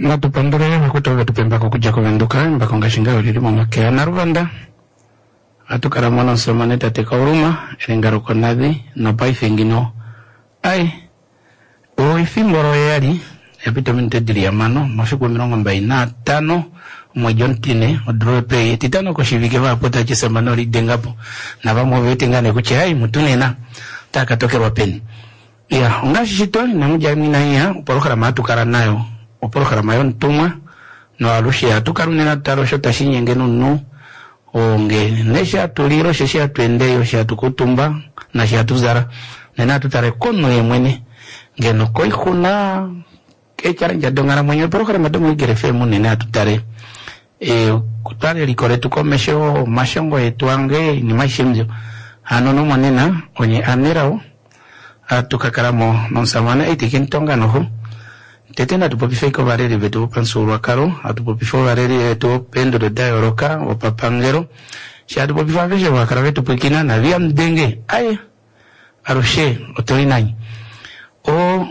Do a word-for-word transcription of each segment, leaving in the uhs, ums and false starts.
na tupandure na kutoka tupemba kukuja kuvenduka mbako ngashinga ulili mwamakea na Rwanda atukara mwana nsomane tateka uruma elengaro konadhi na paifengino ai o ifimboro yali yapito mintedili ya mano mafiku mirongo mbai na tano mwajontine odrowe play titano kushivike vapota chisamanori dengapo na vamo vete ngane kuche hai mutunena taka toke wapeni ya ungashi shitori na mujami na iya uporoka matu karanayo uporoka mayo ntumwa no alushi atukarunena taro shota shinyenge nunu onge nesha tuliro shesha tuendeyo sha tukutumba na sha tuzara nena tutare kono yemwene ngeno koi kuna kechara njadongana mwenye uporoka madomo igerefe munene tutare e kutare likore tukomesho mashongo etuange ni mashimzo hanono mwanena onye anerao atukakaramo nonsamana itikintonga noho tetena tupopifeiko vareri vetu pansurwa karo atupopifo vareri vetu pendo de dayoroka o papangero shadu popifa veje wakara vetu pekina na via mdenge ay aroshe otorinai o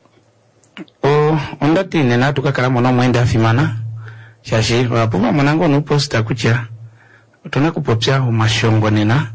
o ondati nena tukakaramo no mwenda fimana shashi wapuva mwanango no posta kucha utona kupopya umashongo nena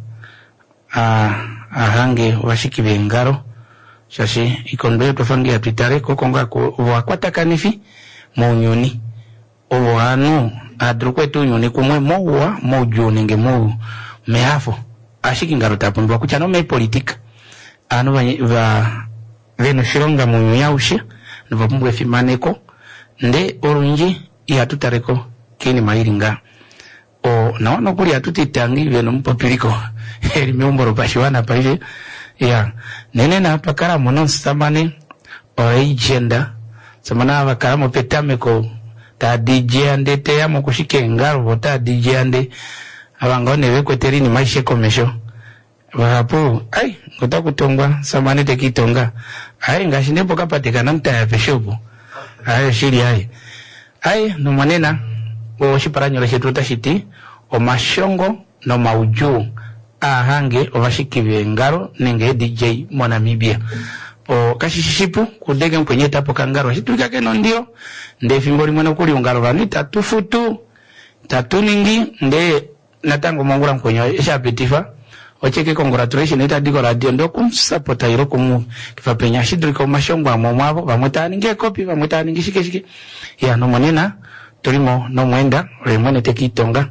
a ahange washiki bengaro shashi ikondoe tofangia pitare kokonga ko wakwata kanifi monyoni o anu adrukwe tu nyoni kumwe mowa mojone nge mo meafo ashiki ngaro tapundwa kuchano me politika anu va veno shironga munyaushi nvapumbwe fimaneko nde orunji ya tutareko kini mairinga o naona kuli atutitangi veno mpopiriko eri miumboro pashiwana paije ya nene na pakara mono samane o agenda samana abakara mo petameko ta D J ande te ya mo kushike ngaro ta D J ande abangone bekweteri ni maishe komesho bapo ai ngota kutongwa samane te kitonga ai ngashinde poka patikana mtaya peshopo ai shiri ai ai no manena o shiparanyo shetuta shiti o mashongo no mauju ahange obashikibe ngaro nenge D J mwanamibia o kashishipu kudege mkwenye tapo kangaro shituka keno ndio nde fimbori mwana kuli ungaro bani tatu futu tatu ningi nde natango mongura mkwenye esha petifa ocheke congratulation eta diko radio ndo kumsapota iro kumu kifapenya shidriko mashongo amomwabo bamutani nge kopi bamutani ngishike shike ya no monena tulimo no mwenda le mwene tekitonga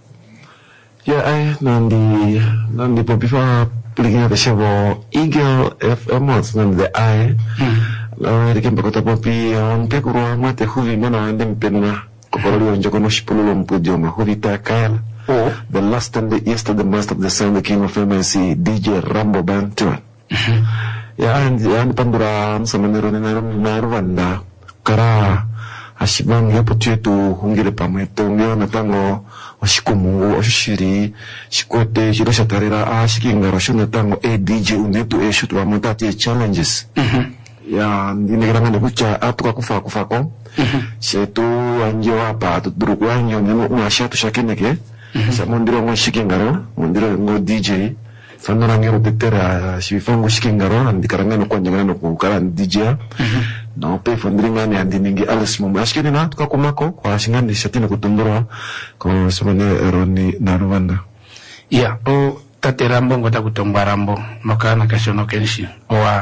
ya ai nandi nandi popifa pligina peshevo Eagle F M nandi de ai la rikemba kota popi on pekuru mate huvi mena wende mpena kokoroli onjo kono shipululo mpudio ma huvi takala oh the last and the east of the master of the sound the king of M C D J Rambo Bantuan ya andi andi pandura msamenero na Rwanda kara ashibang ya potuetu hungile pameto ngeo natango washikumungu washishiri shikote shiro shatarira ashiki ngaro shuna tango e D J unetu e shutu wa mutati challenges ya ndinegiranga kucha atuka kufa kufako shetu anjo hapa tuduruku anjo nemo unashatu shakeneke sa mondiro ngo shiki ngaro mondiro ngo D J sanora ngero tetera shifangu shiki ngaro ndikaranga no kwanja no kukara D J no pe fondringa ni andiningi alles mo ashkini na tukakumako kwa shingani shatina kutumbura kwa semane eroni na Rwanda ya o taterambo ngota kutombarambo makana kashono kenshi owa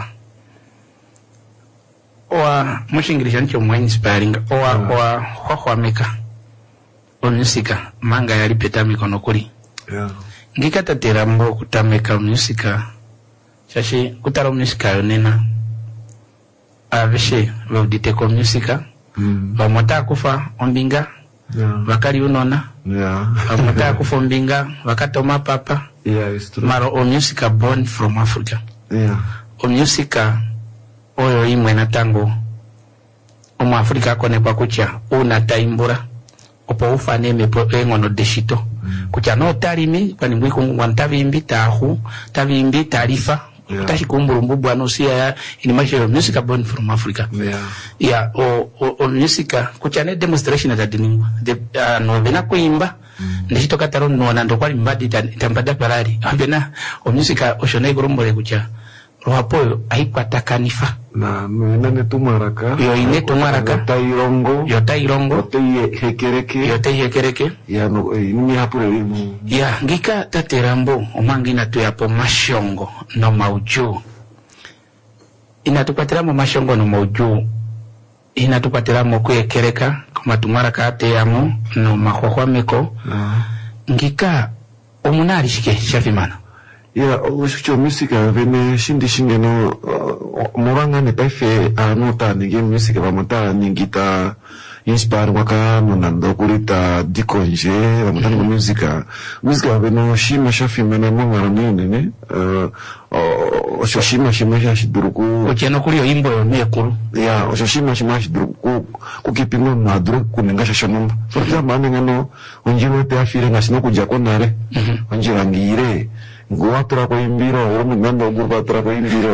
owa mushingirisha ncho mwa inspiring owa owa kwa meka omusika manga yali petami kono kuli yeah ngika taterambo kutameka musika shashi kutaro musika yonena aveshe vaudite ko musika mm. vamota kufa ombinga yeah vakali unona yeah vamota kufa ombinga vakatoma papa yeah it's true maro o musika born from Africa yeah o musika oyo imwe natango omu Africa kone kwa kucha una taimbura opo ufane mepo engono deshito mm. kucha no tarimi kwani mwiku ngwantavimbi tahu tavimbi tarifa yeah. Utashikumburu mbubu anusia ya inimasho music born from Africa yeah yeah o o, o music kucha ne demonstration at diningwa de uh, no bena kuimba mm. ndishito kataro no nando kwali mbadi tambada parari abena o music oshone gurumbole kucha Roapo aikwata kanifa. Na nene tumaraka. Yo ine tumaraka. Yota irongo. Yota irongo. Yote hekereke. Yote hekereke. Ya no ini hapure limu. Ya ngika taterambo omangina tu yapo mashongo no mauju. Inatupatiramo mashongo no mauju. Inatupatiramo kuyekereka kama tumaraka ateyamo no mahohwa meko. Ngika omunari shike shafimana. Ya osho musika vene shindi shingeno uh, moranga ne paife anota nige musika vamota ningita inspire waka nonando kurita dikonje vamota ngo musika musika vene shima shafimana mongara nene uh, osho shima shima shashiduruku ocheno kuri yo imbo yo mekuru ya osho shima shima shiduruku kukipingo madru kuninga shashonoma for example ngano onjiro te afire ngasino kuja konare onjira ngire Gua trako imbiro, orang mengandung gua trako imbiro.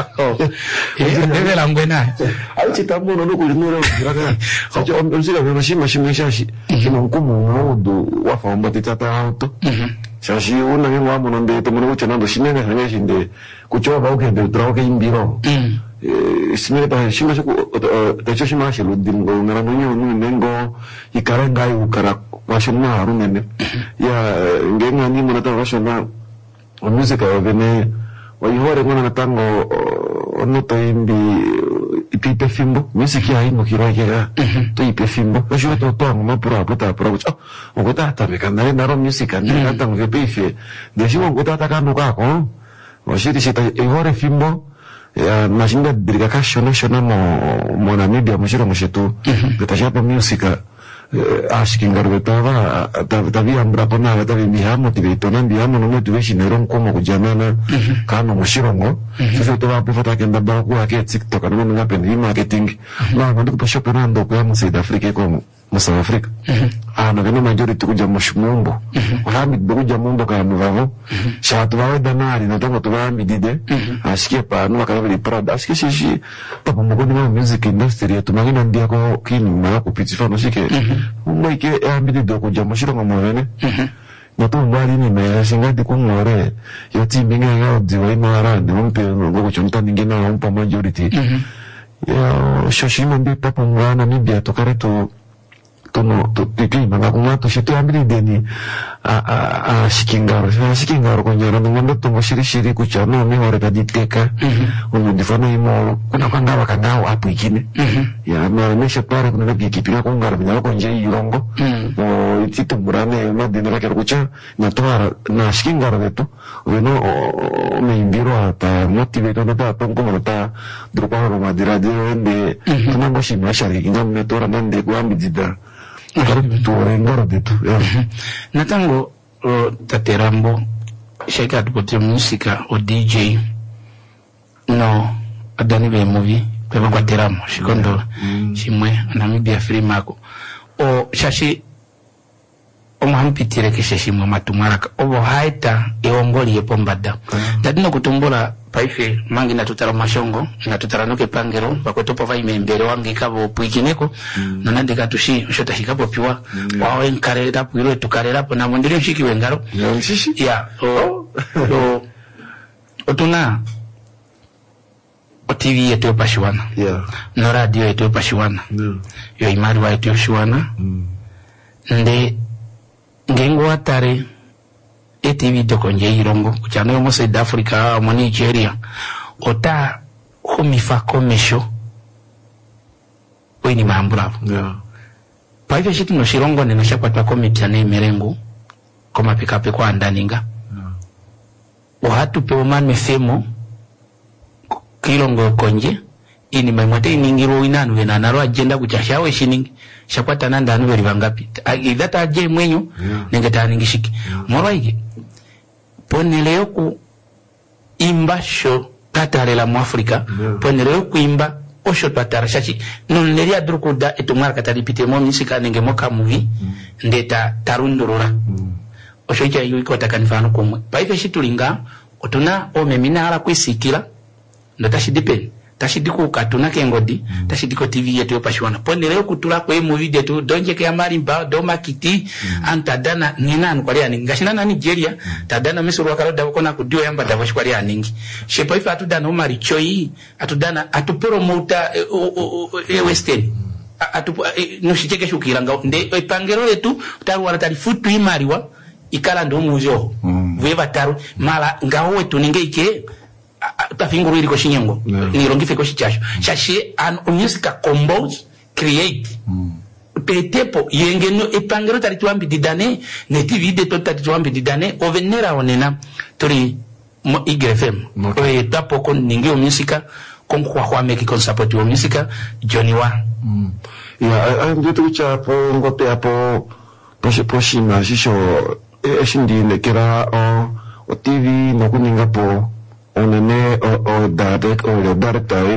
Eh, deve la ngwena. Ai citambo no ku nuro, raga. Sajo on sila me mashi mashi mashi. Kimo nkumu do wafa ombati tata auto. Shashi una ngi wa mono nde to mono chana do shine hanya shinde. Kuchoa ba uke de trako imbiro. Eh, simile pa shima ku de cho shima shilu dingo ngara nyo nu nengo ikarenga ukara washona harunene. Ya ngenga ni mona ta washona o musica vene o ihore ngona natango onoto imbi ipipe fimbo music ya ino kiragera to ipe fimbo o jwe to to mo pura puta pura o o gota ta me kanale naro music ande natango ke pife de shimo gota ta kanu ka ko o shiti shita ihore fimbo ya nashinda dirika ka shona shona mo mo na media mo shiro mo shetu beta japa musica asking garbetava tavia mbrapona tavi mihamo tiveitona mbiamo no motivation eron como kujanana kano mushirongo sisi to vapo fata kenda ba kwa ke TikTok no nga pen marketing na ngando ko shop nando kwa mu South Africa ko mu South Africa ana gano majority kuja mushmumbo wahami kuja mumbo ka muvavo shatu vawe danari no to to vami dide asike pa no ka veli prada asike shishi papa mugoni ma music industry to magina ndia ko kini ma ko pitifano shike umwe ke ambidi do kuja mushirongo mwene Nato mbali ni me singa di ko ngore yo ti minga ya di wai mara de un pe no go chonta ningena un pa majority ya shoshima ndi pa pongana ni bia to kare to to no to pipi na kuma to shitu ambidi deni a a a shikingaro a shikingaro ko nyara no ndo to shiri shiri ku chano mi hore ka diteka uno di fana imo kuna kanga wakanga apu ikine ya na me shapara kuna bi kipinga ko ngara bi ko nje irongo o itito murane ma dinera ke kucha na toara na shikingaro beto uno me imbiro ata motivato na ta tongo na ta drupa ro madira de ende kuna moshi mashari ingam me tora nande ko ambidida Natango o taterambo sheka tupote musika o D J no adani be movie peba kwa teramo shikondo shimwe Namibia free mako o shashi o muhampitire keshe shimwe matumaraka obo haita eongoli epombada dadino kutumbula paife mangi na tutara mashongo na tutara noke pangero bakotopo vai membere wangi kabo puikineko mm. Nande katushi shota hikapo piwa mm. Wao enkarera puiro tukarera na mondiri shiki wengaro ya shishi ya o o otuna o T V yetu pashiwana ya no radio yetu pashiwana yeah. Yo imari wa yetu shiwana mm. Nde ngengo atare E T V to konje irongo kuchano yo mo South Africa mo Nigeria ota homifa komesho weni mambura yeah. Pa hivyo shitu no shirongo ne nashapata komiti ne merengo koma pika pe kwa ndaninga yeah. Wahatu pe oman mefemo kirongo konje ini maimwate iningiro inanu wena naro agenda kuchashawe shiningi shapata nanda anu weri vangapi idata aje mwenyo yeah. Nengeta ningishiki yeah. Moro hiki poneleo ku imba sho tatarela mu Afrika yeah. Poneleo ku imba osho tatara shachi nonleria druko da etumara katalipite mo misika nenge moka movie mm. Ndeta tarundurura mm. Osho ija yuko takanifano kumwe paife shitulinga otuna o memina ala kwisikira ndatashi depend tashidiku katuna kengodi mm. tashidiko T V yetu yopashwana poneleo kutula kwa movie detu donje ke amari mba do makiti mm. antadana nina kwa ya ningi ngashina na Nigeria mm. tadana misuru wakalo dawo kona kudio yamba dawo kwa ya ningi shepa ifa atudana umari choi atudana atupromota e, e, e western atu e, no shiteke shukiranga nde e, pangero yetu taru wala tari futu imariwa ikala ndo muzo mm. veva taru mala ngawe tuninge ike tafinguru iliko shinyengo yeah. nirongife ko shichasho mm. shashi an music compose create mm. petepo yengeno epangero tari tuambi didane ne T V de to tari tuambi didane ovenera onena tori mo igrefem okay. o tapo kon ninge musica kon kwa kwa meki kon support o musica Johnny wa mm. ya ai ndio tu cha po ngote apo poshe poshima shisho e shindi lekera o o T V no kuninga po onene o o direct o le director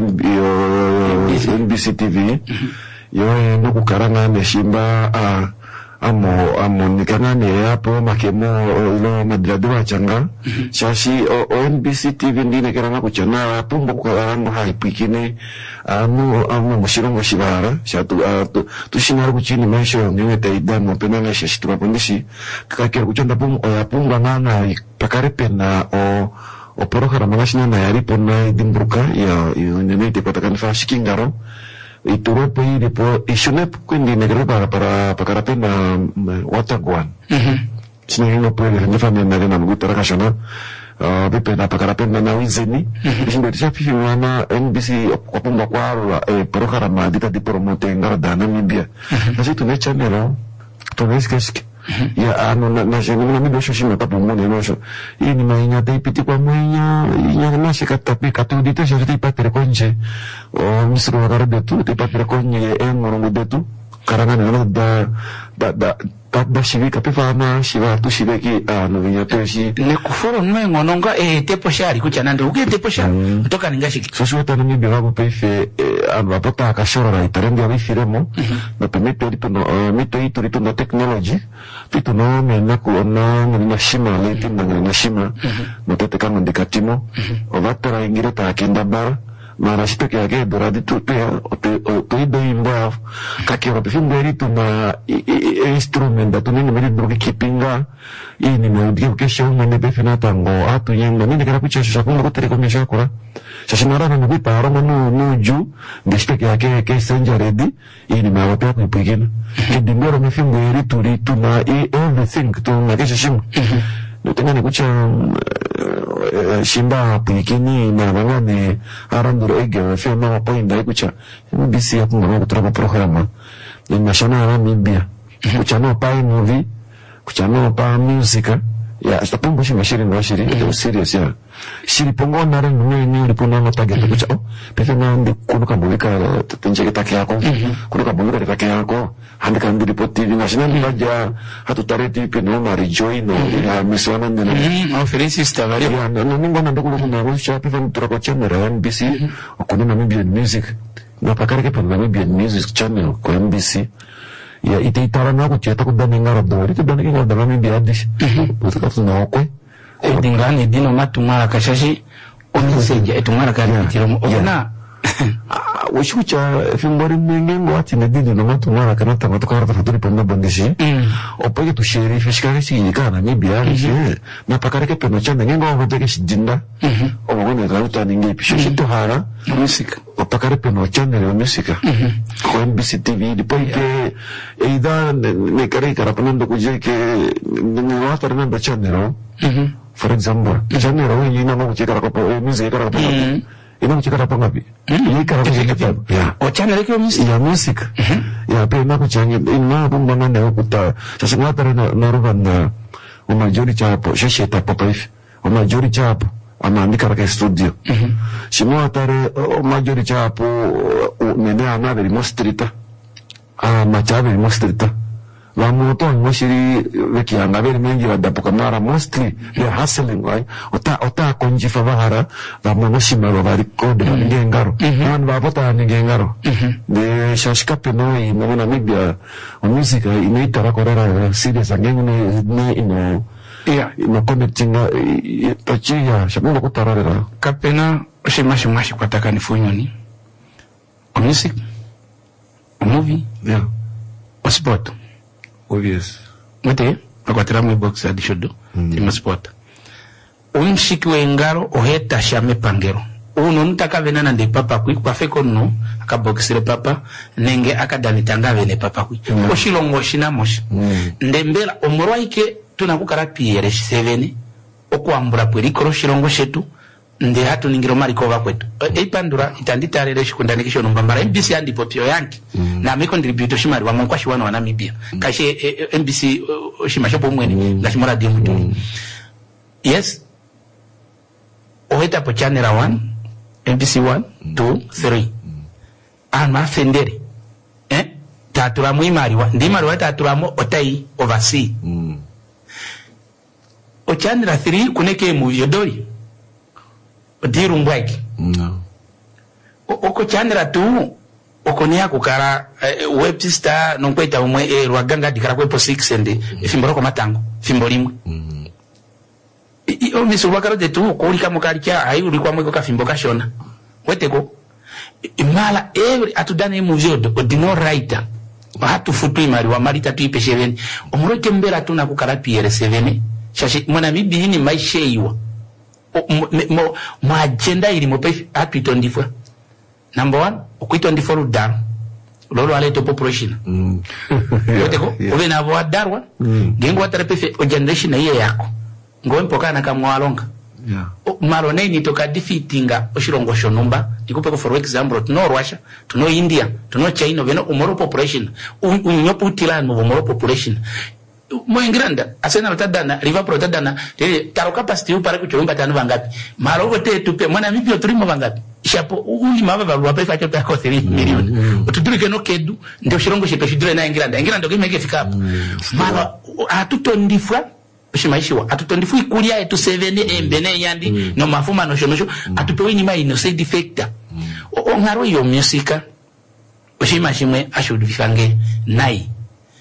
N B C T V yo no kukaranga ne shimba a amo amo nikanga ne hapo makemo lo madrado changa shashi o N B C T V ndine keranga kuchana hapo mbokaranga haipikine amu amu mushirongo shibara shatu tushinaru kuchini maisho niwe taidano penana shashi tumapondishi kakera kuchanda pum o yapunga ngana pakare na o o programa nasional na yari pona dimbruka ya nene te patakan fa shikingaro ituro poi depo isune quindi negre para para pakara pena watagwan mhm sinengo poi le fa nena na ngutara kashana bepe na pakara pena na wizeni isinde tsa fifi wana N B C kopumba kwa e programa dita di promote ngara dana Namibia nasi tu ne channel to neske ya ano na na jeni na mido shoshima papo mone no sho ini mainya te piti kwa mainya inya na shika tapi katu dite sho te patere konje o misro ngara betu te patere konje e ngorongo betu karanga na da da da da da shivi kape fama shiva tu shiveki ano vinya toshi ne kuforo no ngononga e tepo shari kuchana ndo uke tepo shari kutoka ningashiki so shota na mibi wabo pefe ano apota akashora na itarendi ya wifiremo na pemete lipo no mito itu lipo no technology pito no mena kuona na shima leti na shima no tete kama ndikatimo ovatara ingire ta akenda bara mara shito kia ke doradi tu te o to ido imba kakero pe fingeri tu na instrument da tu ni meri drogi kipinga ini na dio ke show mene be fina tango atu yenda ni kara kucha sha kungo ko tere ko mesha kora shashimara na bi paro no no ju de shito kia ke ke senja ready ini ma wata ko pigina ke dingero me fingeri tu ri tu na everything tu na ke shashim no tenga ni kucha shimba pikini na mangane aranduro ege fema wapoinda kucha N B C hapo ngamo kutrapa programa ni mashana na Namibia kucha no pa movie kucha no pa music ya stapumbo shi mashiri no shiri ndio serious ya shiri pongo na ren ni ni ulipona no target kucha oh pefe na ndi kunuka mulika tenje take yako kunuka mulika take yako handi kan ndi T V national baja hatu tareti pe no mari join no ya miswana ndena au Francis Tavari ya no ningo na ndoko kuna go cha pefe mtrako channel N B C okuna Namibian music na pakare ke pana Namibian music channel ko N B C ya ite itara na ko cheta ko dani ngara dori to dani ngara dani Namibia dish buta ka tuna ko e dingani dino matumara kashashi omiseja etumara kali kitiro ona ushucha fimbori mengengo ati na dino no matumara kana tanga to kara faturi ponna bondishi o poi tu sheri fishkare si kana Namibia je na pakare ke pena chanda ngengo ngo teke shidinda o ngone rauta ninge pisho to hara music o pakare pena channel o music ko N B C T V di poi ke eida ne kare kara panando kuje ke ne wata remember channel for example channel o yina no chekara ko music kara ko ina mchikara pa ngapi ni kara ko ya o channel ke music ya music ya pe na ko chanye ina po banane ko ta sasa ngata na na rubanda o majori chapo shesheta pa pa o majori chapo ama andika ka studio shimo atare o majori chapo nene ana veri mostrita a machabe mostrita la moto ngoshiri weki anga veri mengi wadapo kamara mostly they hustling right ota ota konji favara la monoshima lo vari code ngengaro nan babota ngengaro de shashika penoi na Namibia o musica inaitara korera serious ngengene ne ino ya ino connecting tachi ya shabuno kutarara kapena Oshi mashi mashi kwa taka ni funyoni. O music, o movie, yeah, o sport. obvious. Mwete, wakwatira mwe box adishodo, mm. tima sport. Umshiki we ngaro, oheta shame pangero. Uno nutaka venana de papa kui, kwa feko no, aka boxire papa, nenge aka danitanga vene papa kui. Mm. Oshilongo shina moshi. Mm. Ndembela, omorwa ike, tunakukara Pierre sevene, okuambura pwerikoro shilongo shetu, nde hatu ningiro mariko wakwetu. E pandura, itandita alele shikundanikisho numbambara. M B C andi popio yanki. Mm. Na miko ndiributo shimari wa mwankwa shiwano wa Namibia. Mm. Kashi e, M B C uh, shimashopo mweni. Mm. Na shimora diyo mtu. Mm. Yes. Oheta po channel one, M B C one, two, three. Mm. Alma fendere. Eh? Taturamu imari wa. Ndimari wa taturamu otai oversea. Mm. O channel three kuneke movie yodori. Diru mbwaki. No. Oko chandra tu okonia kukara uh, web star nonkweta umwe e eh, rwaganga dikara kwepo six ende mm. Fimboroko matango fimbo limwe mm. O misu wakaro de tu kulika mukalikia ayi ulikuwa mweko ka fimbo kashona weteko imala every atudane movie odo odino writer bahatu futu imari wa marita tu ipe seven omroke mbera tu na kukara P R seven shashi mwana mibini maisheiwa mo mo agenda ili mo pe atu twenty-four. Number one, okui twenty-four down. Lolo ale to population. Mm. Yoteko, obe na bo darwa. Mm. Gengo atarape o generation iye yako. Ngo mpoka na kamwalonga. Yeah. Maro neni toka defeatinga oshirongo shonumba. Nikupe ko for example, to no Russia, to no India, to no China, we no umoro population. Unyopo utila no umoro population. Mo ingranda asena rotadana Liverpool rotadana tele taro capacity upare kuchomba tanu bangapi maro gote tupe mwana mipio turimo bangapi shapo uli maba balwa pe facho ta ko three million utudurike no kedu ndio shirongo shepe shidure na ingranda ingranda ngimege fika hapo mara atutondifa shimaishiwa atutondifu ikulia etu seven embene yandi no mafuma no shonosho atupewe nyima ino say defector o ngaro yo musika oshima shimwe ashudu bifange nai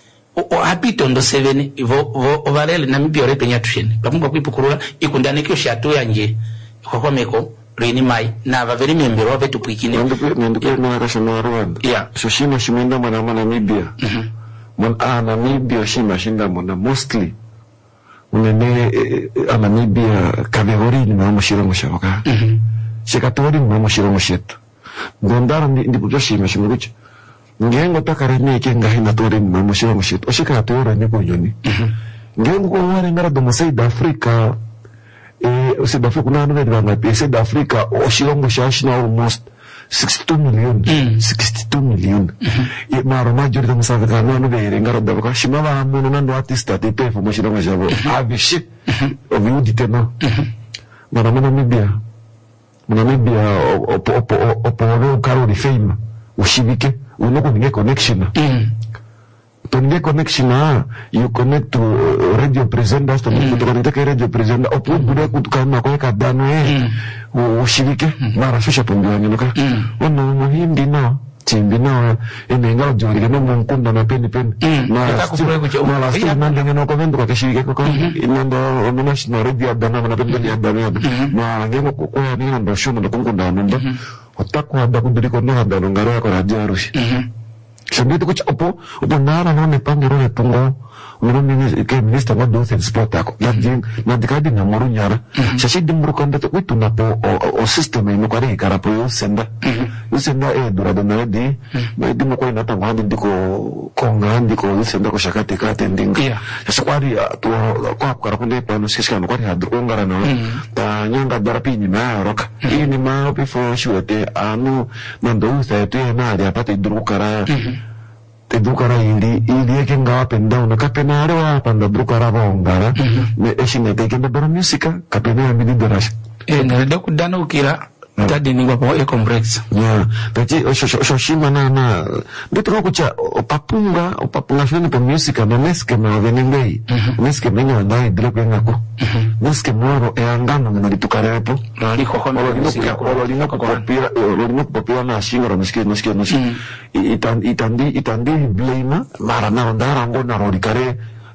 o habito ndo seven vo vo ovarele na mibio repe nyatusheni papunga kuipukurula ikundane kyo shato yanje kwa kwa meko reni mai na vaveri membero wa vetu puikine ndio kwa na rasha na Rwanda yeah so shima shiminda mwana mwana Namibia mhm mon a Namibia shima shinda mwana mostly unene a Namibia kategori ni mama shirongo sharoka mhm shikatori ni mama shirongo shetu ndondara ndipo shima shimurucha ngengo takarene kenga hina tore ni mama shirongo shetu oshika tore ni konyoni mhm ngengo kwa wale ngara do South Africa eh South Africa kuna nane banga South Africa oshirongo shashina almost sixty-two million mm. sixty-two million mm-hmm. E maro majority of South Africa no no bere ngaro da ka shimaba amuno nando artist ate pay for moshiro ngajabo abishi obi udite no mara mona Namibia mona Namibia opo opo opo opo karo di fame ushibike unoko ninge connection mm. To ninge connection na you connect to uh, radio presenters to mm. to connect to radio presenter opo bude kutukana kwa kadano eh mm. ushibike mara shusha pungiwa nyoka ono muhimbi no timbi no ene ngalo jori no munkunda na peni peni na mala sti nande ngeno ko vendo kwa shirike ko inando no national radio dana na peni ya dana na ngemo ko ko ni ndo shomo ndo kunkunda ndo otakwa da kundiri ko no ndo ngaro ko radio arushi Shabito kuch opo opo nara no me pangero ne tungo uno mini ke minister wa do sen sport ako na jing na dikadi na moru nyara shashi dimru konda to witu na po o system ino kare kara po yo senda yo senda e dura do na di na dimu ko na tanga ndi ko konga ndi ko yo senda ko shakate ka tendinga shashi kwari to ko kara kunde pa no shishka no kwari hadru ngara no ta nyanga darapi ni ma roka ini ma before shote anu mando sa te na dia pate dru kara te dukara ili ili yake ngawa penda una kapena arewa panda dukara bongara me eshine te kende bora musika kapena ya midi dorash e na doku dana ukira tadi ningwa po e complex ya tati shoshima na na bitro kucha opapunga opapunga shoni po musika na neske na venengai neske menyo ndai dropo ngako neske moro e angano na litukara po na liko kono musika ko lo lino ko kopira lo lino ko popira na shinga neske neske neske itan itandi itandi blame mara na ndara ngo na rodikare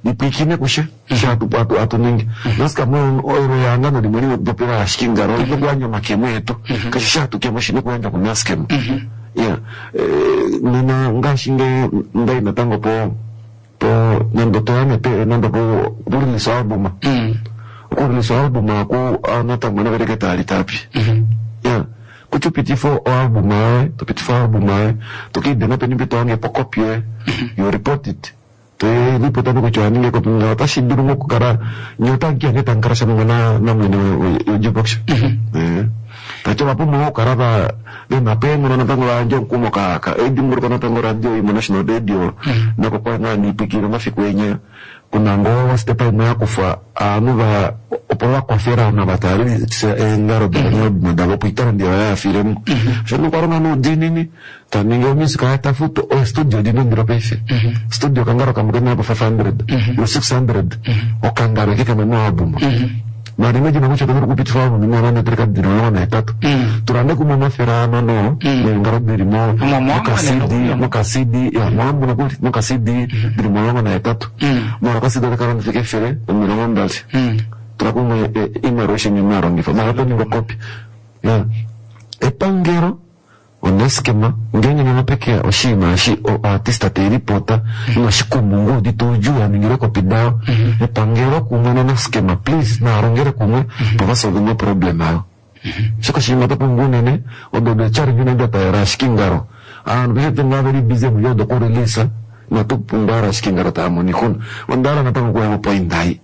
dipikine kushe shatu atu atu ningi naska mo oiro yanga no dimoni dopera shikingaro ipo gwanyo makemo yetu kashi shatu kemo shine kwenda kunaskemo yeah nina ngashinge ndai natango po po nando toame pe nando po duri so album ko ni so album ko anata mana vereke tali tapi yeah kuchu pitifo album ai to pitifo album ai to ki dena peni pitonge pokopie you report it te ni potano ko chani ko tunga ta siduru mo kara nyota ki ane tankara sa mena na mena jebox eh ta choba po mo kara ba de na pe mo na tango anjo ko mo ka ka e dimur ko na tango radio i national radio na ko pa na ni pikira mafikwenya kuna ngo stepa ina kufa anu ba opola kwa fera na batari se ngaro da no da lo pitara ndio ya film je no parona no dinini taningo misika ta foto o studio di numero pese studio kangaro kamgena ba five hundred no six hundred o kangaro ke kama no album mari meji na mucho tokoro kupiti famu ni mwana na treka dino na etatu turande kuma mafera no no ngaro diri mo makasidi makasidi ya mambo na kuti makasidi diri mo na etatu mara kasidi da karanda fike fere no no ndalse trakuma imaroshe ni maro ngifa mara to ni copy ya epangero oneskema ngenye na peke oshima shi o artista te ripota na shikumungu ditujua ningire copy dao epangero kumana na skema please na arongere kumwe pava solve no problem ayo shiko shima ta pungune ne odo de chari vina data era shikingaro and we have been very busy with your do release na tu pungara shikingaro ta amoni kun ondara na tango kwa point dai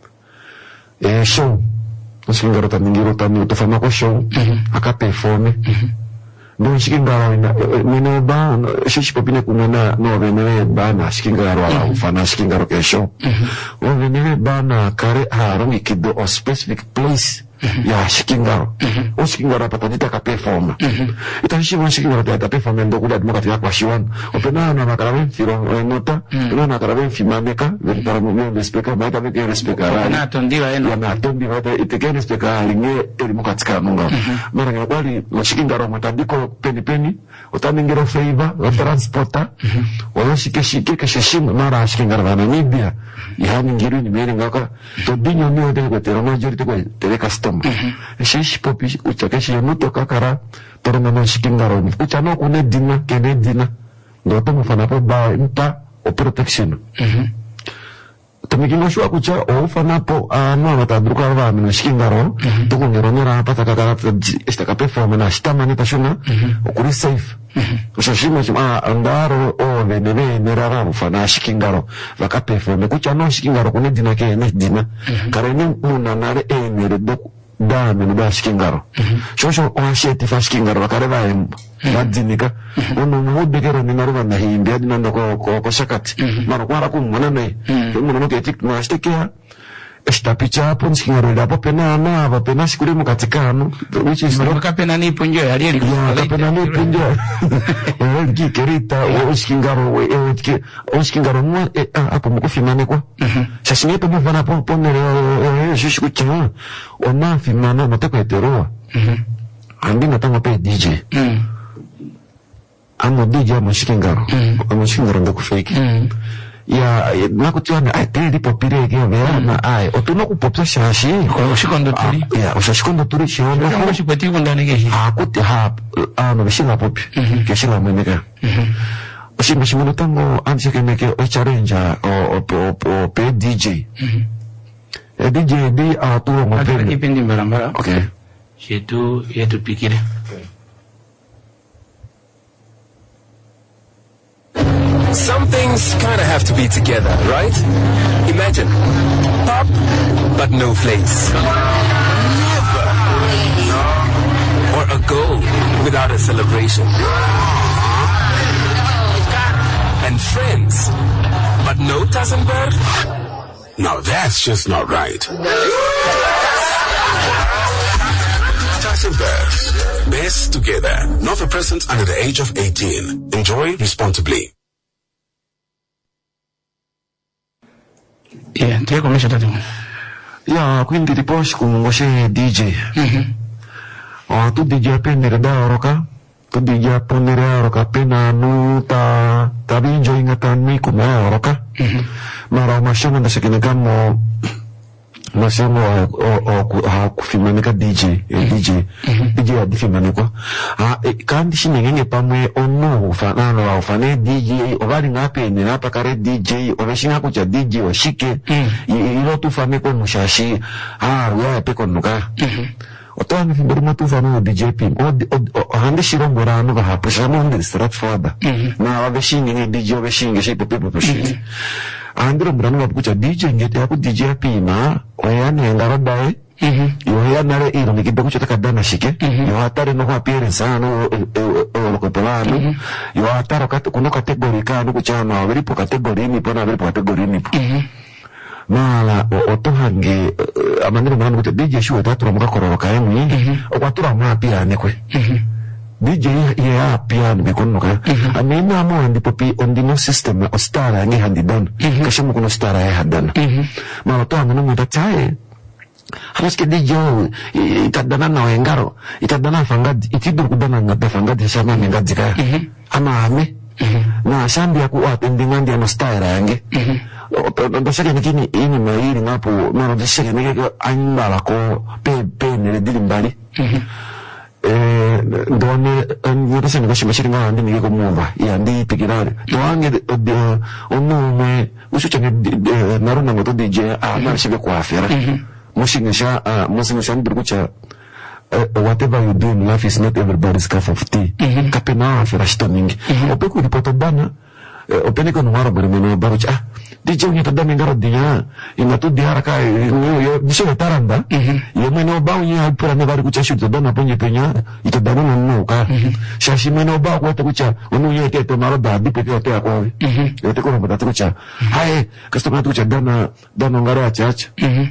e show shikingaro ta ningiro ta ni to fama ko show aka perform don shikingaro ina mine ba shishi popine kumena no veneve ba na shikingaro ala ufana shikingaro ke show o veneve ba na kare harongi kido o specific place ya shikingaro o shikingaro patadita ka perform ita shi won shikingaro ta perform ndo kuda dmoka ya kwa shiwan o pena na makarabe firo nota no na karabe fimameka para mo me speaker ba ta me ke speaker na tondiwa eno na tondiwa ta itekene speaker linge elimo katika munga mara ngabali o shikingaro matandiko peni peni otaningero favor o transporta o shike shike ke shishima mara shikingaro na Namibia yani ngiru ni mere ngaka to dinyo ni ode ko tero majority ko tere custom shishi popi uchakeshi muto kakara toro na shikingaro ni uchano ko ne dina kene dina ndo to mfana po ba nta o protection tamikino shwa kucha o fana po ano mata druka ba mino shikingaro to ko ngero nora pata kakara esta ka perform na shitama ni tashuna o kuri safe ushashima chima andaro o veneve nerara mfana shikingaro vaka perform kucha no shikingaro kune dina ke ne dina kareni munanare e nere do da mino ba shikingaro shosho o sheti fa shikingaro vakare va ba dinika ono mudde kero ni naruva na himbi adi nando ko ko shakati mara kwara ku mwana nei mwana no ke tik na stekea esta picha hapo shikingaro hapo pena na hapo pena shikure mukatikano which is no kapena ni punjo yali ali kapena ni punjo o ki kerita o shikingaro we e ki o shikingaro mo e hapo mukufimane kwa shashine to mvana po ponere e shishiku chama ona fimana mateko eteroa andi natanga pe D J amo D J amo shikingaro amo shikingaro ndo kufake ya nakutiwana ateli popire ke vera na ai otuno kupopsa shashi ko shikondo turi ya o shikondo turi shiondo ko shipati kundane ke ha kuti ha ano bishina popi ke shila meneka o shimashimono tango anse ke meke o challenge o o pe D J e D J di atu mo pe kipendi barambara okay yetu yetu pikire Some things kind of have to be together, right? Imagine, pop, but no flakes. Never. Or a goal without a celebration. And friends, but no Tassenberg? Now that's just not right. Tassenberg, best together. Not for persons under the age of eighteen. Enjoy responsibly. Yeah, te comincia tatu. Ya, quindi riposi con un D J. Mhm. Oh, tu D J appendere da oroka. Tu D J appendere oroka appena nu ta ta binjo ingatan mi come oroka. mara mashonga ndashakina kama masemo o kufimanika D J D J D J adifimanikwa ah kandi shinengenge pamwe ono ufanana wa ufane D J obali ngape ni napa kare D J obeshinga kucha D J washike ilo tufame ko mushashi ah ya peko nuka otangi fimberi matu fano D J P o hande shirombo rano ga hapesha mo ndi Stratford na wabeshinge ni D J obeshinge shi pepe pepe shi andro brano wapucha D J ngete yaku D J pima oyane ngarabae yo ya nare iro nikibe kucha takadana shike yo hatare no appearance ano o kopolano yo hataro katu kuno kategori kanu kuchama walipo kategori ni pona walipo kategori ni mala otohange amanere mwana kucha D J shuwe tatu ramuka kororoka yemu okwatura mwa pia nekwe D J ya pia nbekono ka amena mo andi popi ondino system o stara ngi handi don kashamu kuno stara ya hadana mala to amena mo tachae halaske D J itadana na wengaro itadana fangadi itidur kudana ngada fangadi shama ngadi ka ama ame na shambi ya ku atendinga ndi no stara yange ndashaka nikini ini mairi ngapo mara ndashaka nikiko anyala ko pe pe ne dilimbali eh done ndose ngo shimashiri nga ndi ngiko muva ya ndi pikirare to ange ono me usucha narona ngoto D J a marshibe kwa afera mushingisha mushingisha ndikucha whatever you do in life is not everybody's cup of tea kapena afera shitoningi opeku ripoto bana opene kono wara bari meno barucha ah D J nyata dami ngaro dia ingatu dia raka yo biso taranda yo meno ba unya pura ne bari kucha shuto dona ponye penya ito dana no ka shashi meno ba ko to kucha onu yete to maro da bi peke to ko yo te kono bata kucha hai kasto ka kucha dana dana ngaro achacha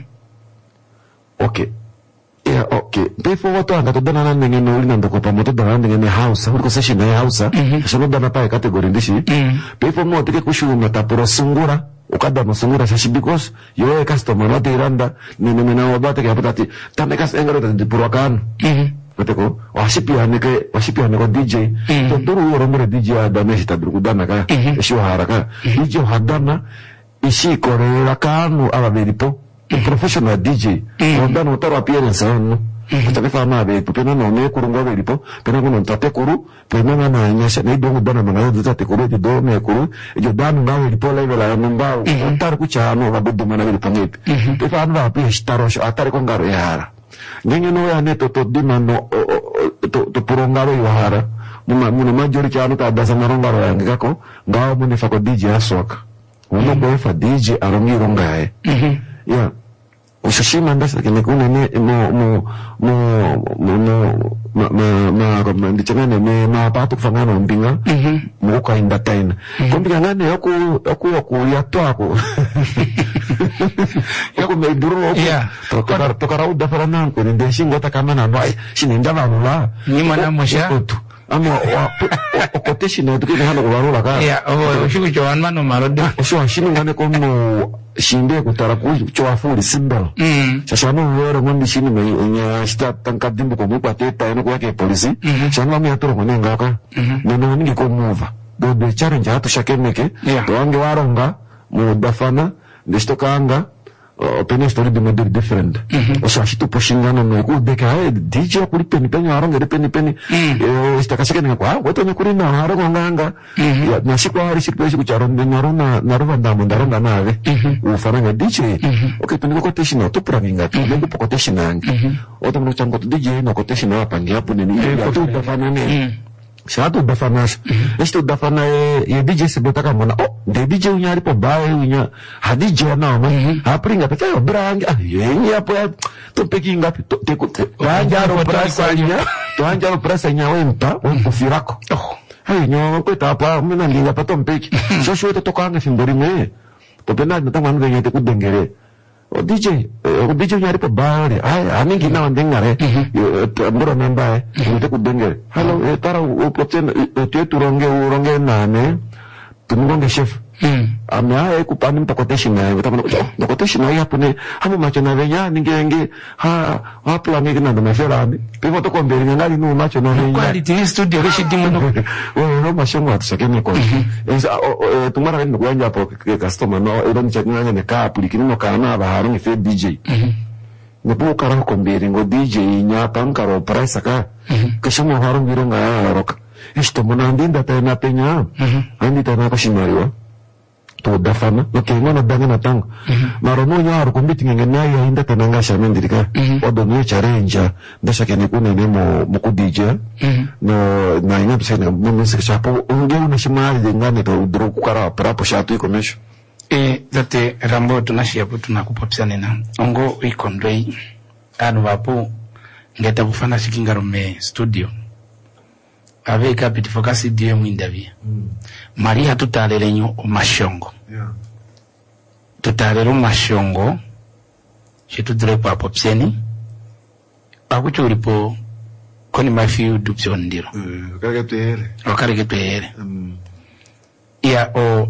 okay yeah okay before what anga to dana nan ngene no linando ko pamoto dana ngene house ko seshi ne house shono dana pa category ndishi before mo tike kushuma tapuro sungura ukada masungura shashi because yo e customer no tiranda ni ni na wabate ke apatati tame kas engaro de purwakan beteko washipia ne ke washipia ne ko D J to duru woro mure D J ada meshi tadru dana ka sho haraka D J hadana ishi korera kanu aba beripo professional D J ondano utaro appearance no kutabe fama be pena no me kurungo beripo pena kuno tate kuru pena na nyasha ne dongo dana manga do tate kuru de do me kuru jo danu na beripo level la numba tar kucha no ba do mana beripo ne pe fa na pe staro sho atare ko ngaro yara ngenye no ya neto to dimano to to purongaro yara muna muna majori chano ta dasa marongaro yange kako ngao mune fa ko D J asoka uno boy fa D J arongi rongae yeah ushashima ndasa kene kuna ne mo mo mo mo ma ma ma ma ndichangane ne ma patu kufangana mbinga mo ko inda taina kombinga ngane yako yako yako yatwako yako me duro to to to karau da farana ko ndे shingo takamana no ai shininda banula ni mana mosha ama wa koteshi na tukile hana kubarula ka ya o shiku joan mano maroda osho shinu ngane ko mo shinde kutara ku choa fuli simbal sasa no wero ngondi shinu me nya sta tanka dimbu ko mupa teta eno kwa ke polisi sana mi atoro ngone ngaka neno ngi ko mova do de challenge hatu shakemeke to wange waronga mu dafana ndisto kanga opinion story de model different osho ashitu poshingana no ku de ka D J kuri peni peni aronga de peni peni eh stakashike ni kwa wato ni kuri na aronga nganga ya nashikwa hari shikwe shiku charon de narona narova ndamu ndaronga nave ufaranga D J okay peni ko teshina to pravinga to ndo ko teshina ngi oto mno chango D J no ko teshina hapa ngi hapo ni ya tu tafana ne Shatu dafanas, esto dafana e D J sebutaka mona. Oh, de D J unyari po bae unya, ha D J na mo. Ha pringa pe tayo brang, ah yengi apo to pekinga to te ko. Wanjaro prasa nya, to wanjaro prasa nya wempa, wempo firako. Oh, hai nyo ko ta pa mina linga pa to peki. So so to tokanga simbori me. To pena na tamanu de yete ku dengere. O D J, o D J nyari po bae. Ai, ani kina wandengare. Mbora memba e, yete ku dengere. Hello, tara u potsen te turonge uronge nane. Tumuronge chef. mm. amya kupani mpakoteshi na wetama mpakoteshi na yapune hamu macho na venya ningenge ha ha plan ngina ndo mafera ni pivo to kombere ngali no macho na venya quality ni studio ke shidimo no wewe no mashango atusakene ko esa tumara ni kwanja hapo customer no ilo ni chakina ne ka aplikini no kana ba haru ni fe D J ne po kara kombere ngo D J nya tankaro price ka kashimo haru ngiro nga roka esto monandinda tena penya andi tena kashimariwa to dafana no kengo na danga na tango marono nya aro kombiti ngena ya inda tananga shamendirika odo no challenge ndasha kene kuna ne mo mo kudija no na ina psena mo mese chapo unge una shimali dengane to dro kukara prapo shatu ikomesho e date rambo tunashia putu na kupopsana na ongo ikondoi anu wapo ngeta bufana sikingaro me studio avec un petit focus Dieu mwindavia mm. Maria tutalerenyo mashongo yeah. Tutalero mashongo chetu dire kwa popseni akucho ulipo koni mafiu dupsio ndiro mm. Wakari getuhere wakari getuhere mm. Ya o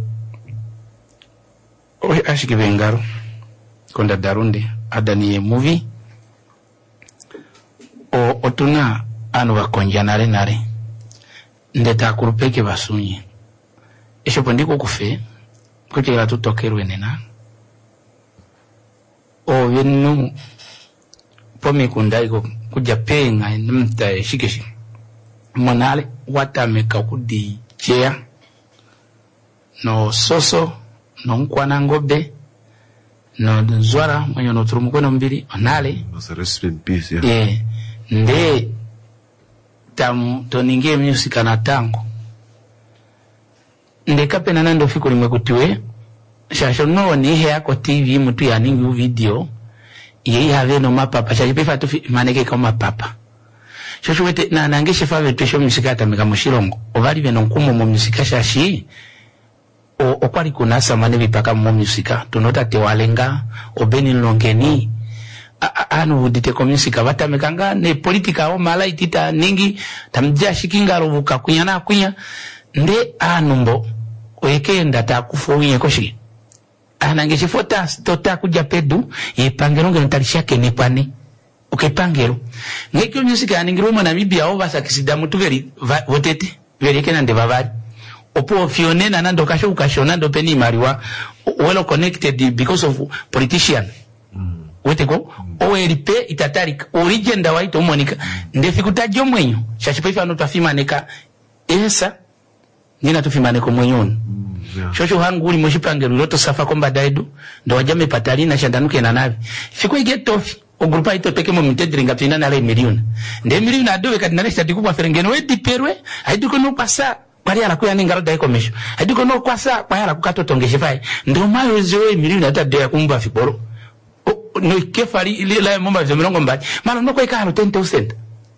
o ashiki bengaro konda darundi adani movie o otuna anu wakonja nare nare ndeta kurupeke basunye esho pandiko kufe kuchira tutokerwe nena o yenu pomi kundaiko kuja penga nimta shikishi monale watameka kudi chea no soso no nkwana ngobe no nzwara mwenye no turumukono mbili onale eh nde tam toninge music na tango ndeka pena nando fiko limekutiwe shasho no ni he yako T V mtu ya ningi video yeye have no mapapa shaje pefa tu maneke kama papa shasho wete na nangeshe fa vetu sho music ata meka mushirongo ovali beno nkumo mu music shashi o okwali kunasa mane bipaka mu music tunota te walenga obeni longeni anu udite komisika batamekanga ne politika o mala itita ningi tamja shikinga rubuka kunyana kunya nde anumbo oyekenda takufoye koshi anange chifota tota kuja pedu yepangero ngentalishia kene pane ukepangero ngekyo musika ningiro mwana Namibia over sakisida mutu veri votete veri kena nde bavari opo fionena nando kasho ukashona ndo peni mariwa well connected because of politician weteko o eripe itatarik origin da waito monika ndefikuta jo mwenyo shashipefa no twafima neka esa nina tufima neko mwenyon shosho hangu uli moshipange loto safa komba daidu ndo wajame patalina shandanuke na nabi fiko igetofi o grupa ito peke mo mtedringa pina na le milioni nde milioni adowe kadinale statiku ferengeno wedi perwe aiduko no pasa pari ala kuya ningaro dai komesho aiduko no kwasa pari ala kukatotongeshe fai ndo mayo zewe milioni atade ya kumba fiporo no kefari ile la momba zemrongo mbali mala no kwa ikano ten thousand